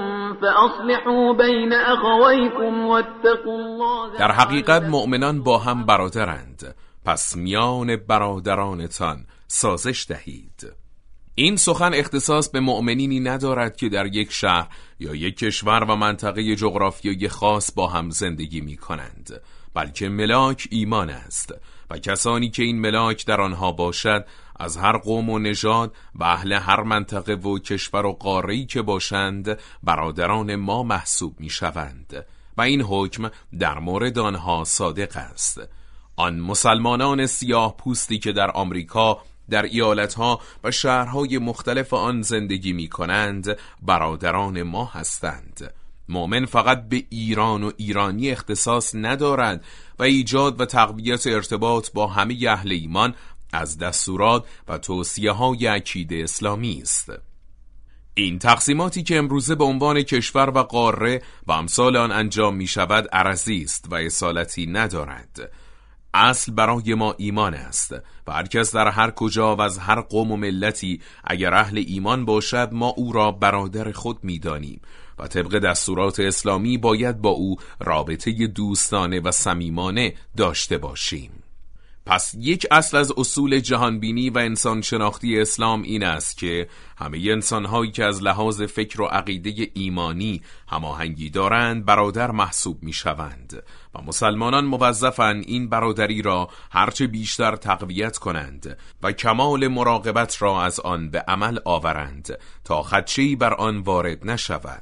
فأصلحوا بين أخويكم واتقوا الله. در حقیقت مؤمنان با هم برادرند، پس میان برادرانتان سازش دهید. این سخن اختصاص به مؤمنینی ندارد که در یک شهر یا یک کشور و منطقه جغرافیایی خاص با هم زندگی می کنند، بلکه ملاک ایمان است و کسانی که این ملاک در آنها باشد از هر قوم و نژاد و اهل هر منطقه و کشور و قاره‌ای که باشند برادران ما محسوب می شوند و این حکم در مورد آنها صادق است. آن مسلمانان سیاه پوستی که در آمریکا در ایالتها و شهرهای مختلف آن زندگی می کنند برادران ما هستند. مؤمن فقط به ایران و ایرانی اختصاص ندارد و ایجاد و تقویت ارتباط با همه اهل ایمان از دستورات و توصیه های عقیده اسلامی است. این تقسیماتی که امروزه به عنوان کشور و قاره و امثال آن انجام می شود عرضی است و اصالتی ندارد. اصل برای ما ایمان است و هر کس در هر کجا و از هر قوم و ملتی اگر اهل ایمان باشد ما او را برادر خود می دانیم و طبق دستورات اسلامی باید با او رابطه دوستانه و صمیمانه داشته باشیم. پس یک اصل از اصول جهانبینی و انسان شناختی اسلام این است که همه انسان‌هایی که از لحاظ فکر و عقیده ایمانی هماهنگی دارند برادر محسوب می‌شوند و مسلمانان موظفند این برادری را هرچه بیشتر تقویت کنند و کمال مراقبت را از آن به عمل آورند تا خدشه‌ای بر آن وارد نشود.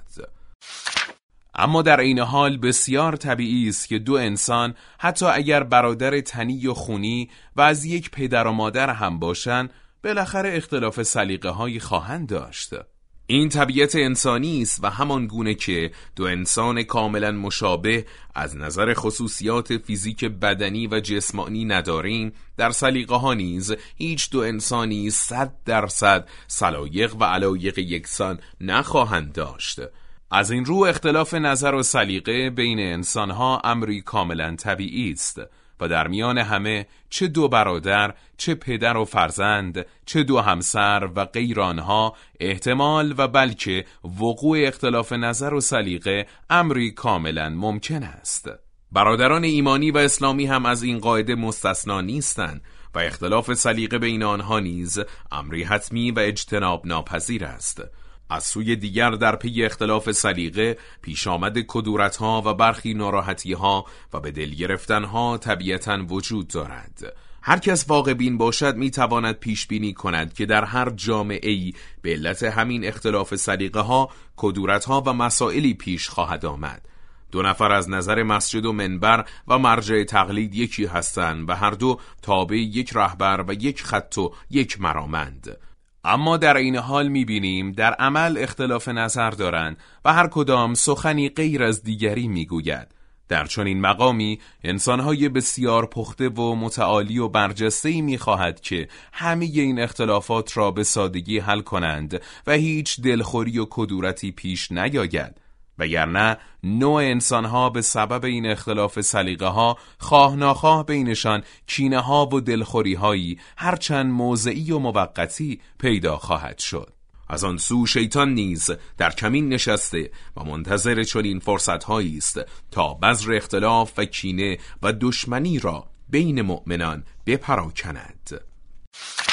اما در این حال بسیار طبیعی است که دو انسان حتی اگر برادر تنی و خونی و از یک پدر و مادر هم باشند بالاخره اختلاف سلیقه‌هایی خواهند داشت. این طبیعت انسانی است و همان گونه که دو انسان کاملا مشابه از نظر خصوصیات فیزیک بدنی و جسمانی نداریم، در سلیقه‌ها نیز هیچ دو انسانی صد درصد سلایق و علایق یکسان نخواهند داشت. از این رو اختلاف نظر و سلیقه بین انسانها امری کاملا طبیعی است و در میان همه چه دو برادر، چه پدر و فرزند، چه دو همسر و غیر آنها احتمال و بلکه وقوع اختلاف نظر و سلیقه امری کاملا ممکن است. برادران ایمانی و اسلامی هم از این قاعده مستثنا نیستند و اختلاف سلیقه بین آنها نیز امری حتمی و اجتناب ناپذیر است. از سوی دیگر در پی اختلاف سلیقه پیش آمد کدورت‌ها و برخی ناراحتی‌ها و به دل گرفتن‌ها طبیعتاً وجود دارد. هر کس واقع بین باشد می‌تواند پیش بینی کند که در هر جامعه‌ای به علت همین اختلاف سلیقه‌ها کدورت‌ها و مسائلی پیش خواهد آمد. دو نفر از نظر مسجد و منبر و مرجع تقلید یکی هستند و هر دو تابع یک رهبر و یک خط و یک مرامند. اما در این حال می‌بینیم در عمل اختلاف نظر دارند و هر کدام سخنی غیر از دیگری می‌گوید. در چنین مقامی انسان‌های بسیار پخته و متعالی و برجسته‌ای می‌خواهد که همه این اختلافات را به سادگی حل کنند و هیچ دلخوری و کدورتی پیش نیاید. وگرنه نوع انسان‌ها به سبب این اختلاف سلیقه‌ها خواه ناخواه بینشان کینه‌ها و دلخوری‌هایی هرچند موضعی و موقتی پیدا خواهد شد. از آن سو شیطان نیز در کمین نشسته و منتظر چنین فرصت‌هایی است تا بذر اختلاف و کینه و دشمنی را بین مؤمنان بپراکند.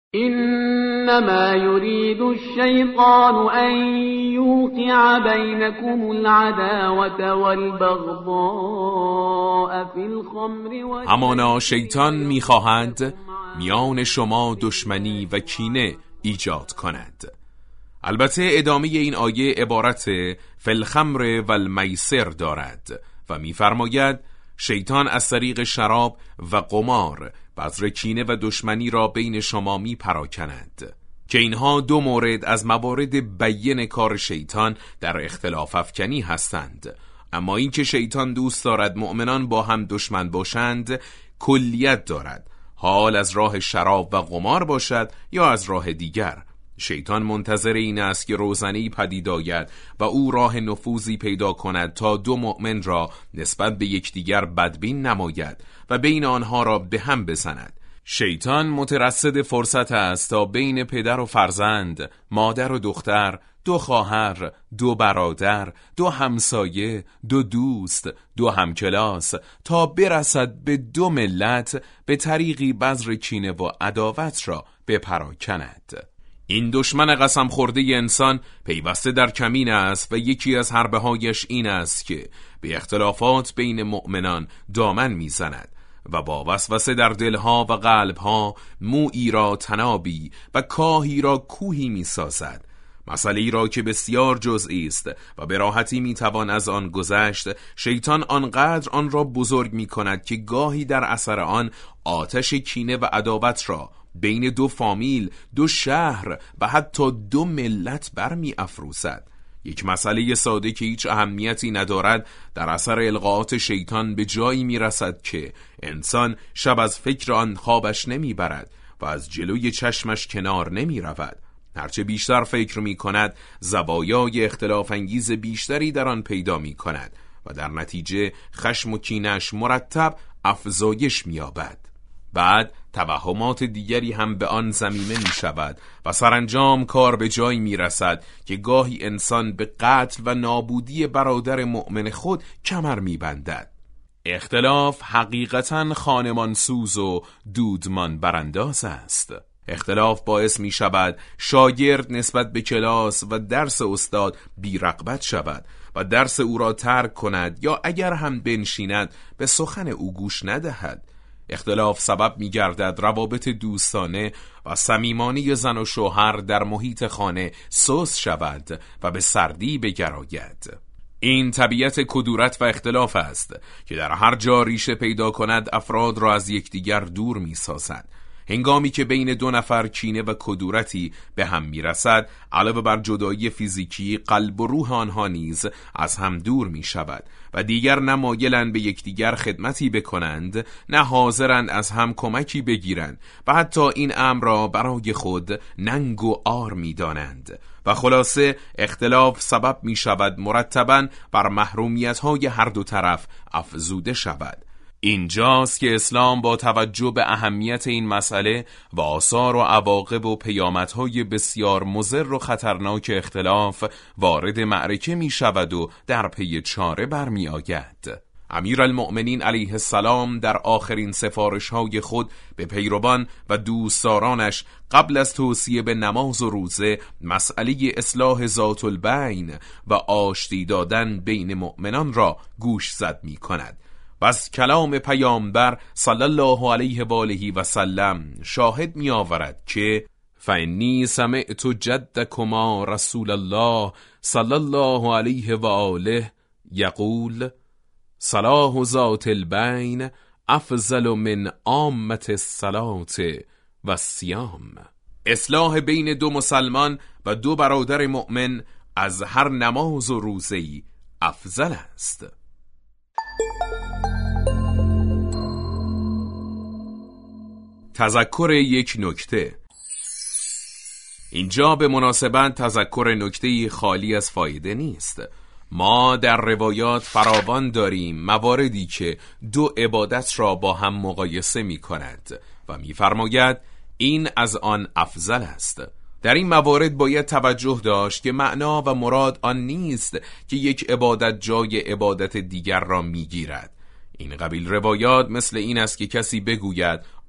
إنما يريد الشيطان أن يوقع بينكم العداوة والبغضاء في الخمر و همانا شیطان میخواهد میان شما دشمنی و کینه ایجاد کند. البته ادامه این آیه عبارت فی الخمر و المیسر دارد و میفرماید شیطان از طریق شراب و قمار بذر کینه و دشمنی را بین شما می پراکند که اینها دو مورد از موارد بیان کار شیطان در اختلاف افکنی هستند. اما این که شیطان دوست دارد مؤمنان با هم دشمن باشند کلیت دارد، حال از راه شراب و قمار باشد یا از راه دیگر. شیطان منتظر این است که روزنه‌ای پدید آید و او راه نفوذی پیدا کند تا دو مؤمن را نسبت به یکدیگر بدبین نماید و بین آنها را به هم بزند. شیطان مترصد فرصت است تا بین پدر و فرزند، مادر و دختر، دو خواهر، دو برادر، دو همسایه، دو دوست، دو همکلاس تا برسد به دو ملت به طریقی بذر کینه و عداوت را بپراکند. این دشمن قسم خورده انسان پیوسته در کمین است و یکی از حربه هایش این است که به اختلافات بین مؤمنان دامن میزند و با وسوسه در دلها و قلبها مویی را تنابی و کاهی را کوهی میسازد. مسئله‌ای را که بسیار جزئی است و به راحتی میتوان از آن گذشت، شیطان آنقدر آن را بزرگ میکند که گاهی در اثر آن آتش کینه و عداوت را بین دو فامیل، دو شهر و حتی دو ملت برمی افروزد. یک مسئله ساده که هیچ اهمیتی ندارد در اثر القاءات شیطان به جایی می رسد که انسان شب از فکر آن خوابش نمی برد و از جلوی چشمش کنار نمی رود. هرچه بیشتر فکر می کند زوایای اختلاف انگیز بیشتری در آن پیدا می کند و در نتیجه خشم و کینش مرتب افزایش می یابد. بعد توهمات دیگری هم به آن زمینه می شود و سرانجام کار به جایی می رسد که گاهی انسان به قتل و نابودی برادر مؤمن خود کمر می بندد. اختلاف حقیقتاً خانمانسوز و دودمان برانداز است. اختلاف باعث می شود شاگرد نسبت به کلاس و درس استاد بی رغبت شود و درس او را ترک کند یا اگر هم بنشیند به سخن او گوش ندهد. اختلاف سبب می گردد روابط دوستانه و صمیمانه زن و شوهر در محیط خانه سوس شود و به سردی بگراید. این طبیعت کدورت و اختلاف است که در هر جا ریشه پیدا کند افراد را از یکدیگر دور می سازد. هنگامی که بین دو نفر کینه و کدورتی به هم می رسد، علاوه بر جدایی فیزیکی، قلب و روح آنها نیز از هم دور می شود و دیگر نه مایلند به یکدیگر خدمتی بکنند، نه حاضرند از هم کمکی بگیرند و حتی این امر را برای خود ننگ و عار می دانند. و خلاصه اختلاف سبب می شود مرتباً بر محرومیت های هر دو طرف افزوده شود. اینجاست که اسلام با توجه به اهمیت این مسئله و آثار و عواقب و پیامدهای بسیار مضر و خطرناک اختلاف وارد معرکه می شود و در پی چاره برمی آید. امیرالمؤمنین علیه السلام در آخرین سفارش‌های خود به پیروان و دوستدارانش قبل از توصیه به نماز و روزه مسئله اصلاح ذات البین و آشتی دادن بین مؤمنان را گوش زد می کند و از کلام پیامبر صلی الله علیه و آله و سلم شاهد می آورد که فانی سمعت جدکما رسول الله صلی الله علیه و آله یقول صلاح ذات البین افضل من عامة الصلاة و الصیام. اصلاح بین دو مسلمان و دو برادر مؤمن از هر نماز و روزه‌ای افضل است. تذکر یک نکته. اینجا به مناسبت تذکر نکته‌ای خالی از فایده نیست. ما در روایات فراوان داریم مواردی که دو عبادت را با هم مقایسه می کند و می فرماید این از آن افضل است. در این موارد باید توجه داشت که معنا و مراد آن نیست که یک عبادت جای عبادت دیگر را می گیرد. این قبیل روایات مثل این است که کسی بگوید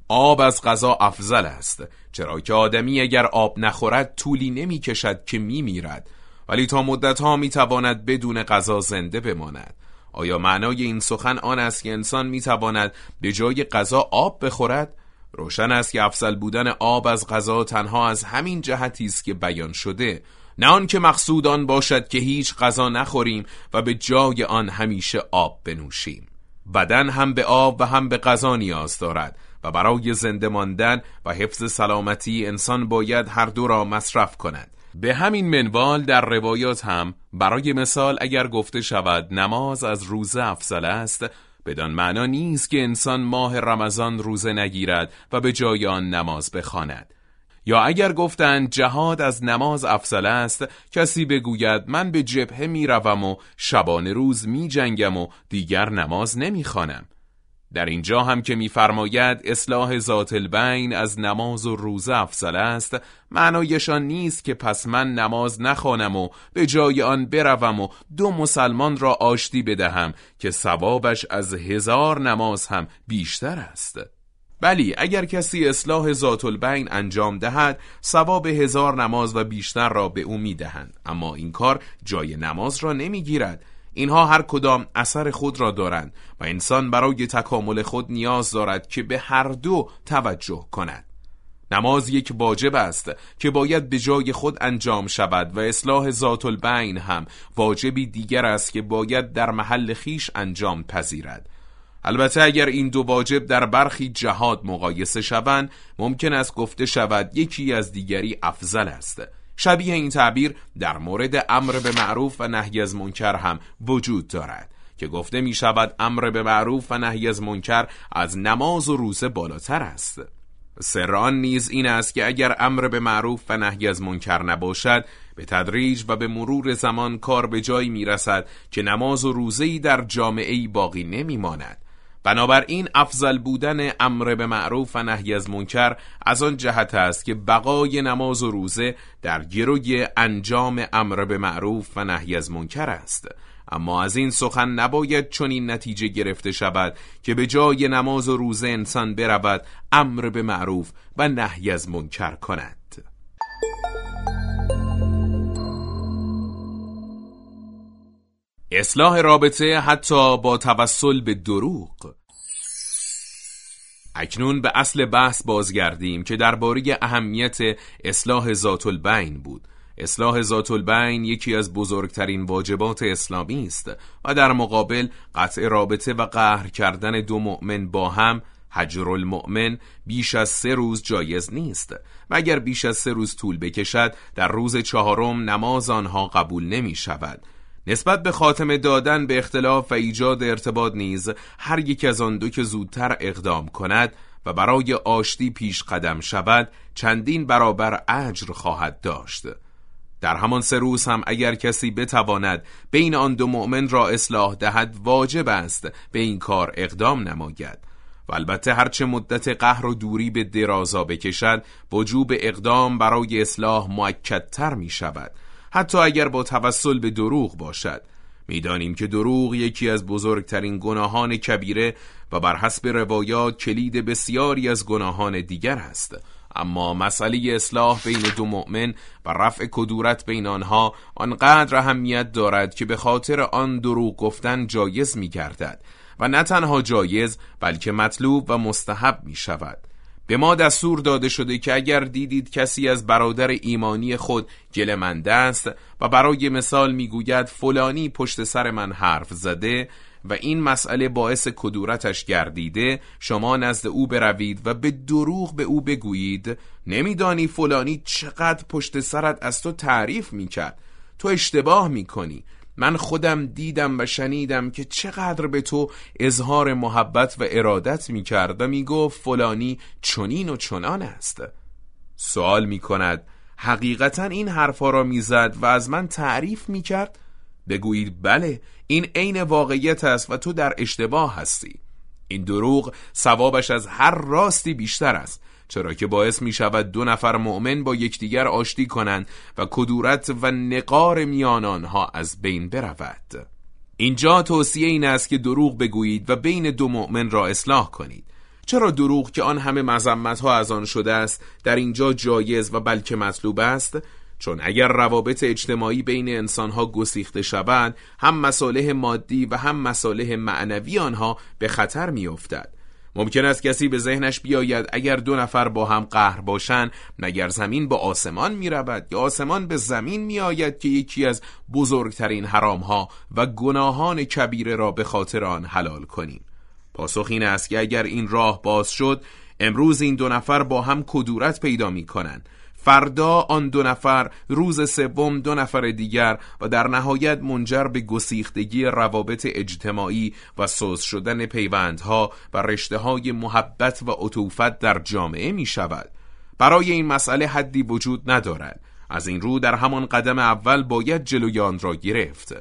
آب از غذا افضل است، چرا که آدمی اگر آب نخورد طولی نمی کشد که می میرد، ولی تا مدتها می تواند بدون غذا زنده بماند. آیا معنای این سخن آن است که انسان می تواند به جای غذا آب بخورد؟ روشن است که افضل بودن آب از غذا تنها از همین جهتی است که بیان شده، نه آن که مقصود آن باشد که هیچ غذا نخوریم و به جای آن همیشه آب بنوشیم. بدن هم به آب و هم به غذا نیاز دارد و برای زنده ماندن و حفظ سلامتی انسان باید هر دو را مصرف کند. به همین منوال در روایات هم برای مثال اگر گفته شود نماز از روزه افضل است، بدان معنا نیست که انسان ماه رمضان روزه نگیرد و به جای آن نماز بخواند. یا اگر گفتند جهاد از نماز افضل است، کسی بگوید من به جبهه می روم و شبانه روز می جنگم و دیگر نماز نمی خوانم. در اینجا هم که می‌فرماید اصلاح ذات البین از نماز و روزه افضل است، معنایشان نیست که پس من نماز نخوانم و به جای آن بروم و دو مسلمان را آشتی بدهم که ثوابش از هزار نماز هم بیشتر است. بلی اگر کسی اصلاح ذات البین انجام دهد، ثواب هزار نماز و بیشتر را به او می‌دهند، اما این کار جای نماز را نمی‌گیرد. اینها هر کدام اثر خود را دارند و انسان برای تکامل خود نیاز دارد که به هر دو توجه کند. نماز یک واجب است که باید به جای خود انجام شود و اصلاح ذات البین هم واجبی دیگر است که باید در محل خیش انجام پذیرد. البته اگر این دو واجب در برخی جهات مقایسه شوند، ممکن است گفته شود یکی از دیگری افضل است. شبیه این تعبیر در مورد امر به معروف و نهی از منکر هم وجود دارد که گفته می شود امر به معروف و نهی از منکر از نماز و روزه بالاتر است. سر آن نیز این است که اگر امر به معروف و نهی از منکر نباشد، به تدریج و به مرور زمان کار به جایی می رسد که نماز و روزه‌ای در جامعه‌ای باقی نمی ماند. بنابراین افضل بودن امر به معروف و نهی از منکر از آن جهت است که بقای نماز و روزه در گروی انجام امر به معروف و نهی از منکر است. اما از این سخن نباید چنین نتیجه گرفته شود که به جای نماز و روزه انسان برود امر به معروف و نهی از منکر کند. اصلاح رابطه حتی با توسل به دروغ. اکنون به اصل بحث بازگردیم که درباره اهمیت اصلاح ذات البین بود. اصلاح ذات البین یکی از بزرگترین واجبات اسلامی است و در مقابل قطع رابطه و قهر کردن دو مؤمن با هم، هجر المؤمن، بیش از سه روز جایز نیست و اگر بیش از سه روز طول بکشد در روز چهارم نماز آنها قبول نمی شود. نسبت به خاتمه دادن به اختلاف و ایجاد ارتباط نیز هر یک از آن دو که زودتر اقدام کند و برای آشتی پیش قدم شود چندین برابر اجر خواهد داشت. در همان سه روز هم اگر کسی بتواند بین آن دو مؤمن را اصلاح دهد، واجب است به این کار اقدام نماید. و البته هرچه مدت قهر و دوری به درازا بکشد، وجوب اقدام برای اصلاح مؤکدتر می شود، حتی اگر با توسل به دروغ باشد. میدانیم که دروغ یکی از بزرگترین گناهان کبیره و بر حسب روایات کلید بسیاری از گناهان دیگر است. اما مسئله اصلاح بین دو مؤمن و رفع کدورت بین آنها آنقدر اهمیت دارد که به خاطر آن دروغ گفتن جایز می گردد و نه تنها جایز بلکه مطلوب و مستحب می شود. به ما دستور داده شده که اگر دیدید کسی از برادر ایمانی خود گله‌مند است و برای مثال میگوید فلانی پشت سر من حرف زده و این مسئله باعث کدورتش گردیده، شما نزد او بروید و به دروغ به او بگویید نمیدانی فلانی چقدر پشت سرت از تو تعریف میکرد، تو اشتباه میکنی، من خودم دیدم و شنیدم که چقدر به تو اظهار محبت و ارادت میکرد و میگفت فلانی چنین و چنان است. سوال میکند حقیقتا این حرفا را میزد و از من تعریف میکرد؟ بگویید بله، این عین واقعیت است و تو در اشتباه هستی. این دروغ ثوابش از هر راستی بیشتر است، چرا که باعث می شود دو نفر مؤمن با یکدیگر آشتی کنند و کدورت و نقار میان آنها از بین برود. اینجا توصیه این است که دروغ بگویید و بین دو مؤمن را اصلاح کنید، چرا دروغ که آن همه مذمت‌ها از آن شده است در اینجا جایز و بلکه مطلوب است؟ چون اگر روابط اجتماعی بین انسانها گسیخته شود، هم مصالح مادی و هم مصالح معنوی آنها به خطر می افتد. ممکن است کسی به ذهنش بیاید اگر دو نفر با هم قهر باشند، مگر زمین با آسمان می رود یا آسمان به زمین می آید که یکی از بزرگترین حرامها و گناهان کبیره را به خاطر آن حلال کنیم؟ پاسخ این است که اگر این راه باز شد، امروز این دو نفر با هم کدورت پیدا می کنند، فردا آن دو نفر، روز سوم دو نفر دیگر، و در نهایت منجر به گسیختگی روابط اجتماعی و سوز شدن پیوندها و رشته‌های محبت و عطوفت در جامعه می شود. برای این مسئله حدی وجود ندارد. از این رو در همان قدم اول باید جلوی آن را گرفت.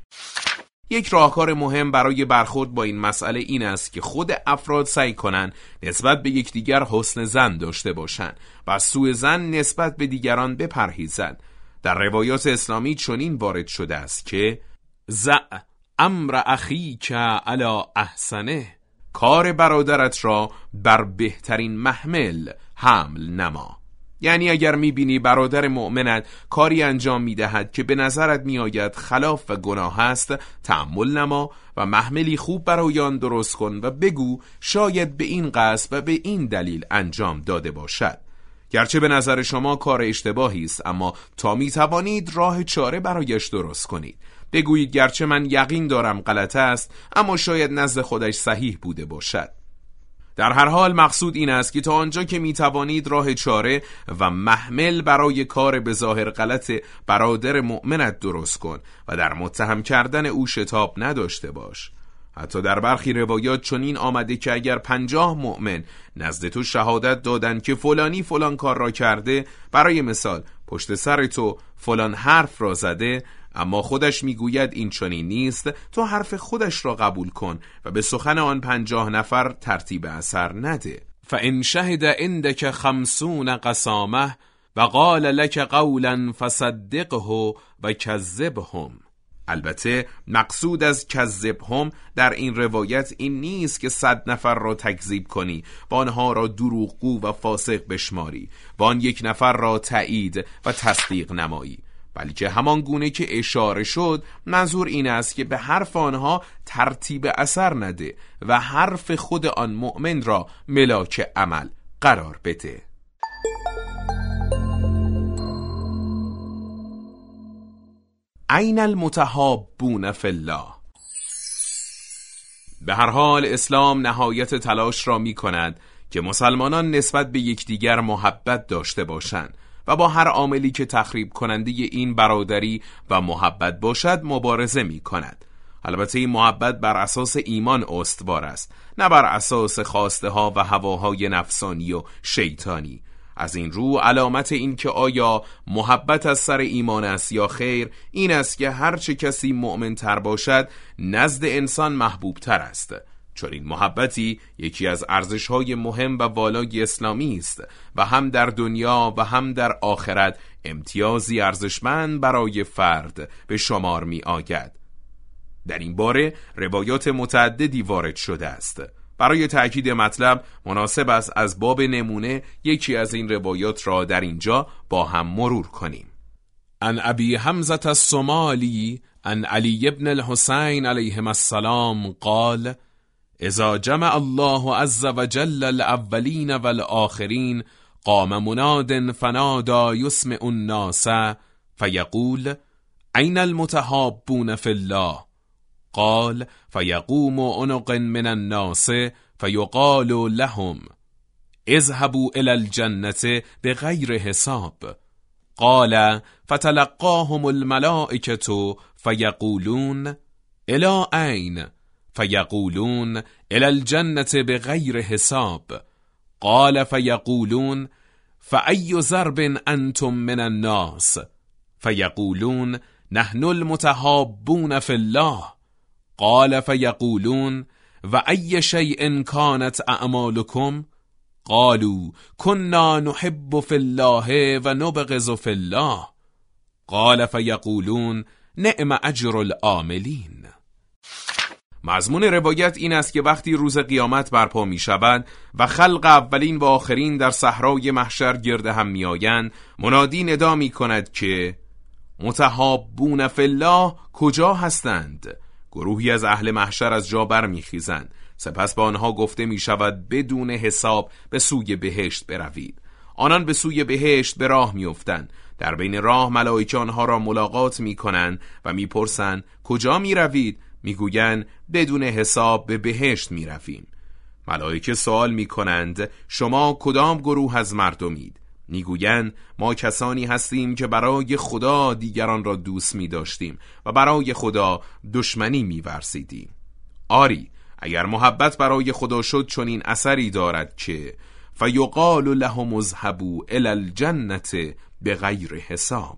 یک راهکار مهم برای برخورد با این مسئله این است که خود افراد سعی کنند نسبت به یکدیگر حسن ظن داشته باشند و سوء ظن نسبت به دیگران بپرهیزند. در روایات اسلامی چنین وارد شده است که زع امر اخیک علی احسنه، کار برادرت را بر بهترین محمل حمل نما. یعنی اگر میبینی برادر مؤمنت کاری انجام میدهد که به نظرت میآید خلاف و گناه است، تأمل نما و محملی خوب برای آن درست کن و بگو شاید به این قصد و به این دلیل انجام داده باشد. گرچه به نظر شما کار اشتباهی است، اما تا میتوانید راه چاره برایش درست کنید. بگویید گرچه من یقین دارم غلط است، اما شاید نزد خودش صحیح بوده باشد. در هر حال مقصود این است که تا آنجا که می توانید راه چاره و محمل برای کار به ظاهر غلط برادر مؤمنت درست کن و در متهم کردن او شتاب نداشته باش. حتی در برخی روایات چنین آمده که اگر پنجاه مؤمن نزد تو شهادت دادن که فلانی فلان کار را کرده، برای مثال پشت سر تو فلان حرف را زده، اما خودش میگوید این چنین نیست، تو حرف خودش را قبول کن و به سخن آن پنجاه نفر ترتیب اثر نده. فإن شهد عندك خمسون قسامه و قال لك قولا فصدقه و کذبهم. البته مقصود از کذبهم در این روایت این نیست که صد نفر را تکذیب کنی و آنها را دروغگو و فاسق بشماری و آن یک نفر را تایید و تصدیق نمایی، بلکه همان گونه که اشاره شد منظور این است که به حرف آنها ترتیب اثر نده و حرف خود آن مؤمن را ملاک عمل قرار بده. این المتحابون فی الله. به هر حال اسلام نهایت تلاش را می کند که مسلمانان نسبت به یکدیگر محبت داشته باشند و با هر عاملی که تخریب کننده این برادری و محبت باشد مبارزه می کند. البته این محبت بر اساس ایمان استوار است، نه بر اساس خواسته ها و هواهای نفسانی و شیطانی. از این رو علامت این که آیا محبت از سر ایمان است یا خیر این است که هرچه کسی مؤمن تر باشد نزد انسان محبوب تر است، چون این محبتی یکی از ارزش‌های مهم و والای اسلامی است و هم در دنیا و هم در آخرت امتیازی ارزشمند برای فرد به شمار می آید. در این باره روایات متعددی وارد شده است. برای تأکید مطلب مناسب است از باب نمونه یکی از این روایات را در اینجا با هم مرور کنیم. عن ابی حمزة الصومالی عن علی بن الحسین علیهما السلام قال: اذا جمع الله عز وجل الاولین والآخرین قام مناد فنادى یسمع الناس فیقول این المتحابون فی الله؟ قال فیقوم عنق من الناس فیقال لهم اذهبوا الى الجنة بغیر حساب. قال فتلقاهم الملائکة فیقولون الى این؟ فیقولون الى الجنة بغیر حساب. قال فیقولون فأی ضرب انتم من الناس؟ فیقولون نحن المتحابون فی الله. قال فیقولون و ای شیء کانت اعمالکم؟ قالوا كنا نحب فی الله و نبغض فی الله. قال فیقولون نعم اجر العاملین. مضمون روایت این است که وقتی روز قیامت برپا می شود و خلق اولین و آخرین در صحرای محشر گرد هم می آیند، منادی ندا می کند که متحابون فی الله کجا هستند؟ گروهی از اهل محشر از جا بر می خیزند. سپس به آنها گفته می شود بدون حساب به سوی بهشت بروید. آنان به سوی بهشت به راه می افتند. در بین راه ملائکه آنها را ملاقات می کنند و می پرسند کجا می روید؟ می گویند بدون حساب به بهشت می رویم. ملائکه سوال می کنند شما کدام گروه از مردمید؟ می گویند ما کسانی هستیم که برای خدا دیگران را دوست می داشتیم و برای خدا دشمنی می ورزیدیم. آری، اگر محبت برای خدا شد چنین اثری دارد که فیقال لهم اذهبوا الی الجنة بغیر حساب.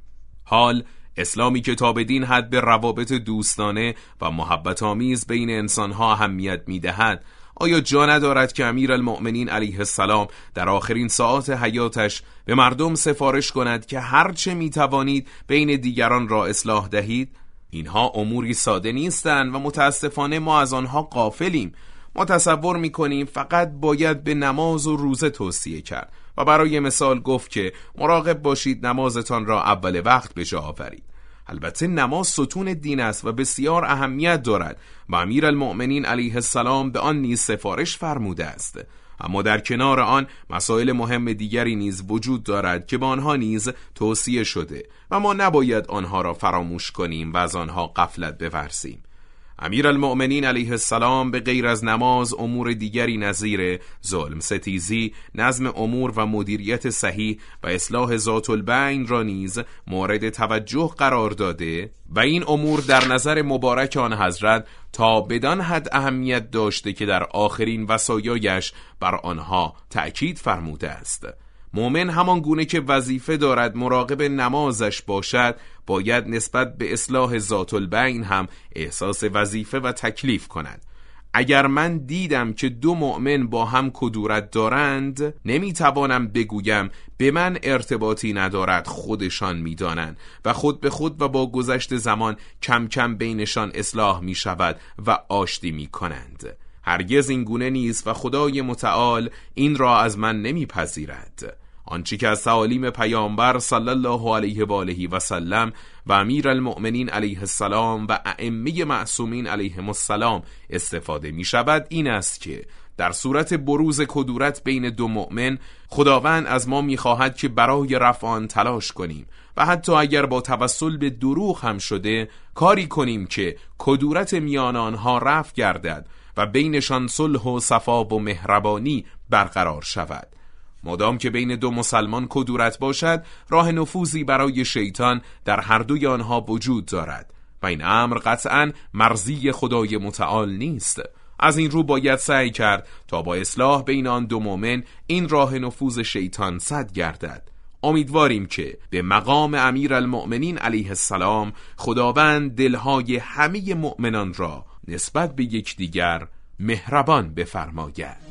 حال اسلامی که تا بدین حد به روابط دوستانه و محبت آمیز بین انسانها اهمیت می‌دهد، آیا جا ندارد که امیرالمؤمنین علیه السلام در آخرین ساعات حیاتش به مردم سفارش کند که هرچه می‌توانید بین دیگران را اصلاح دهید؟ اینها اموری ساده نیستند و متاسفانه ما از آنها غافلیم. ما تصور میکنیم فقط باید به نماز و روزه توصیه کرد و برای مثال گفت که مراقب باشید نمازتان را اول وقت به جا آورید. البته نماز ستون دین است و بسیار اهمیت دارد و امیرالمؤمنین علیه السلام به آن نیز سفارش فرموده است، اما در کنار آن مسائل مهم دیگری نیز وجود دارد که با آنها نیز توصیه شده و ما نباید آنها را فراموش کنیم و از آنها غفلت بورزیم. امیرالمؤمنین علیه السلام به غیر از نماز امور دیگری نظیر ظلم ستیزی، نظم امور و مدیریت صحیح و اصلاح ذات البین را نیز مورد توجه قرار داده و این امور در نظر مبارک آن حضرت تا بدان حد اهمیت داشته که در آخرین وصایایش بر آنها تأکید فرموده است. مؤمن همان گونه که وظیفه دارد مراقب نمازش باشد، باید نسبت به اصلاح ذات البین هم احساس وظیفه و تکلیف کند. اگر من دیدم که دو مؤمن با هم کدورت دارند، نمیتوانم بگویم به من ارتباطی ندارد، خودشان میدانند و خود به خود و با گذشت زمان کم کم بینشان اصلاح می شود و آشتی می کنند. هرگز این گونه نیست و خدای متعال این را از من نمیپذیرد. آنچه که از تعالیم پیامبر صلی الله علیه و آله و سلم و امیرالمؤمنین علیه السلام و ائمه معصومین علیهم السلام استفاده می شود این است که در صورت بروز کدورت بین دو مؤمن، خداوند از ما می خواهد که برای رفع آن تلاش کنیم و حتی اگر با توسل به دروغ هم شده کاری کنیم که کدورت میان آنها رفع گردد و بینشان صلح و صفا و مهربانی برقرار شود. مادام که بین دو مسلمان کدورت باشد، راه نفوذی برای شیطان در هر دوی آنها وجود دارد و این امر قطعاً مرضی خدای متعال نیست. از این رو باید سعی کرد تا با اصلاح بین آن دو مؤمن این راه نفوذ شیطان سد گردد. امیدواریم که به مقام امیرالمؤمنین علیه السلام خداوند دلهای همه مؤمنان را نسبت به یکدیگر مهربان بفرماید.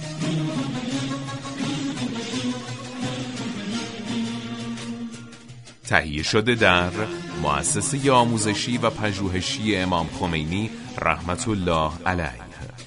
تهیه شده در مؤسسه آموزشی و پژوهشی امام خمینی رحمت الله علیه.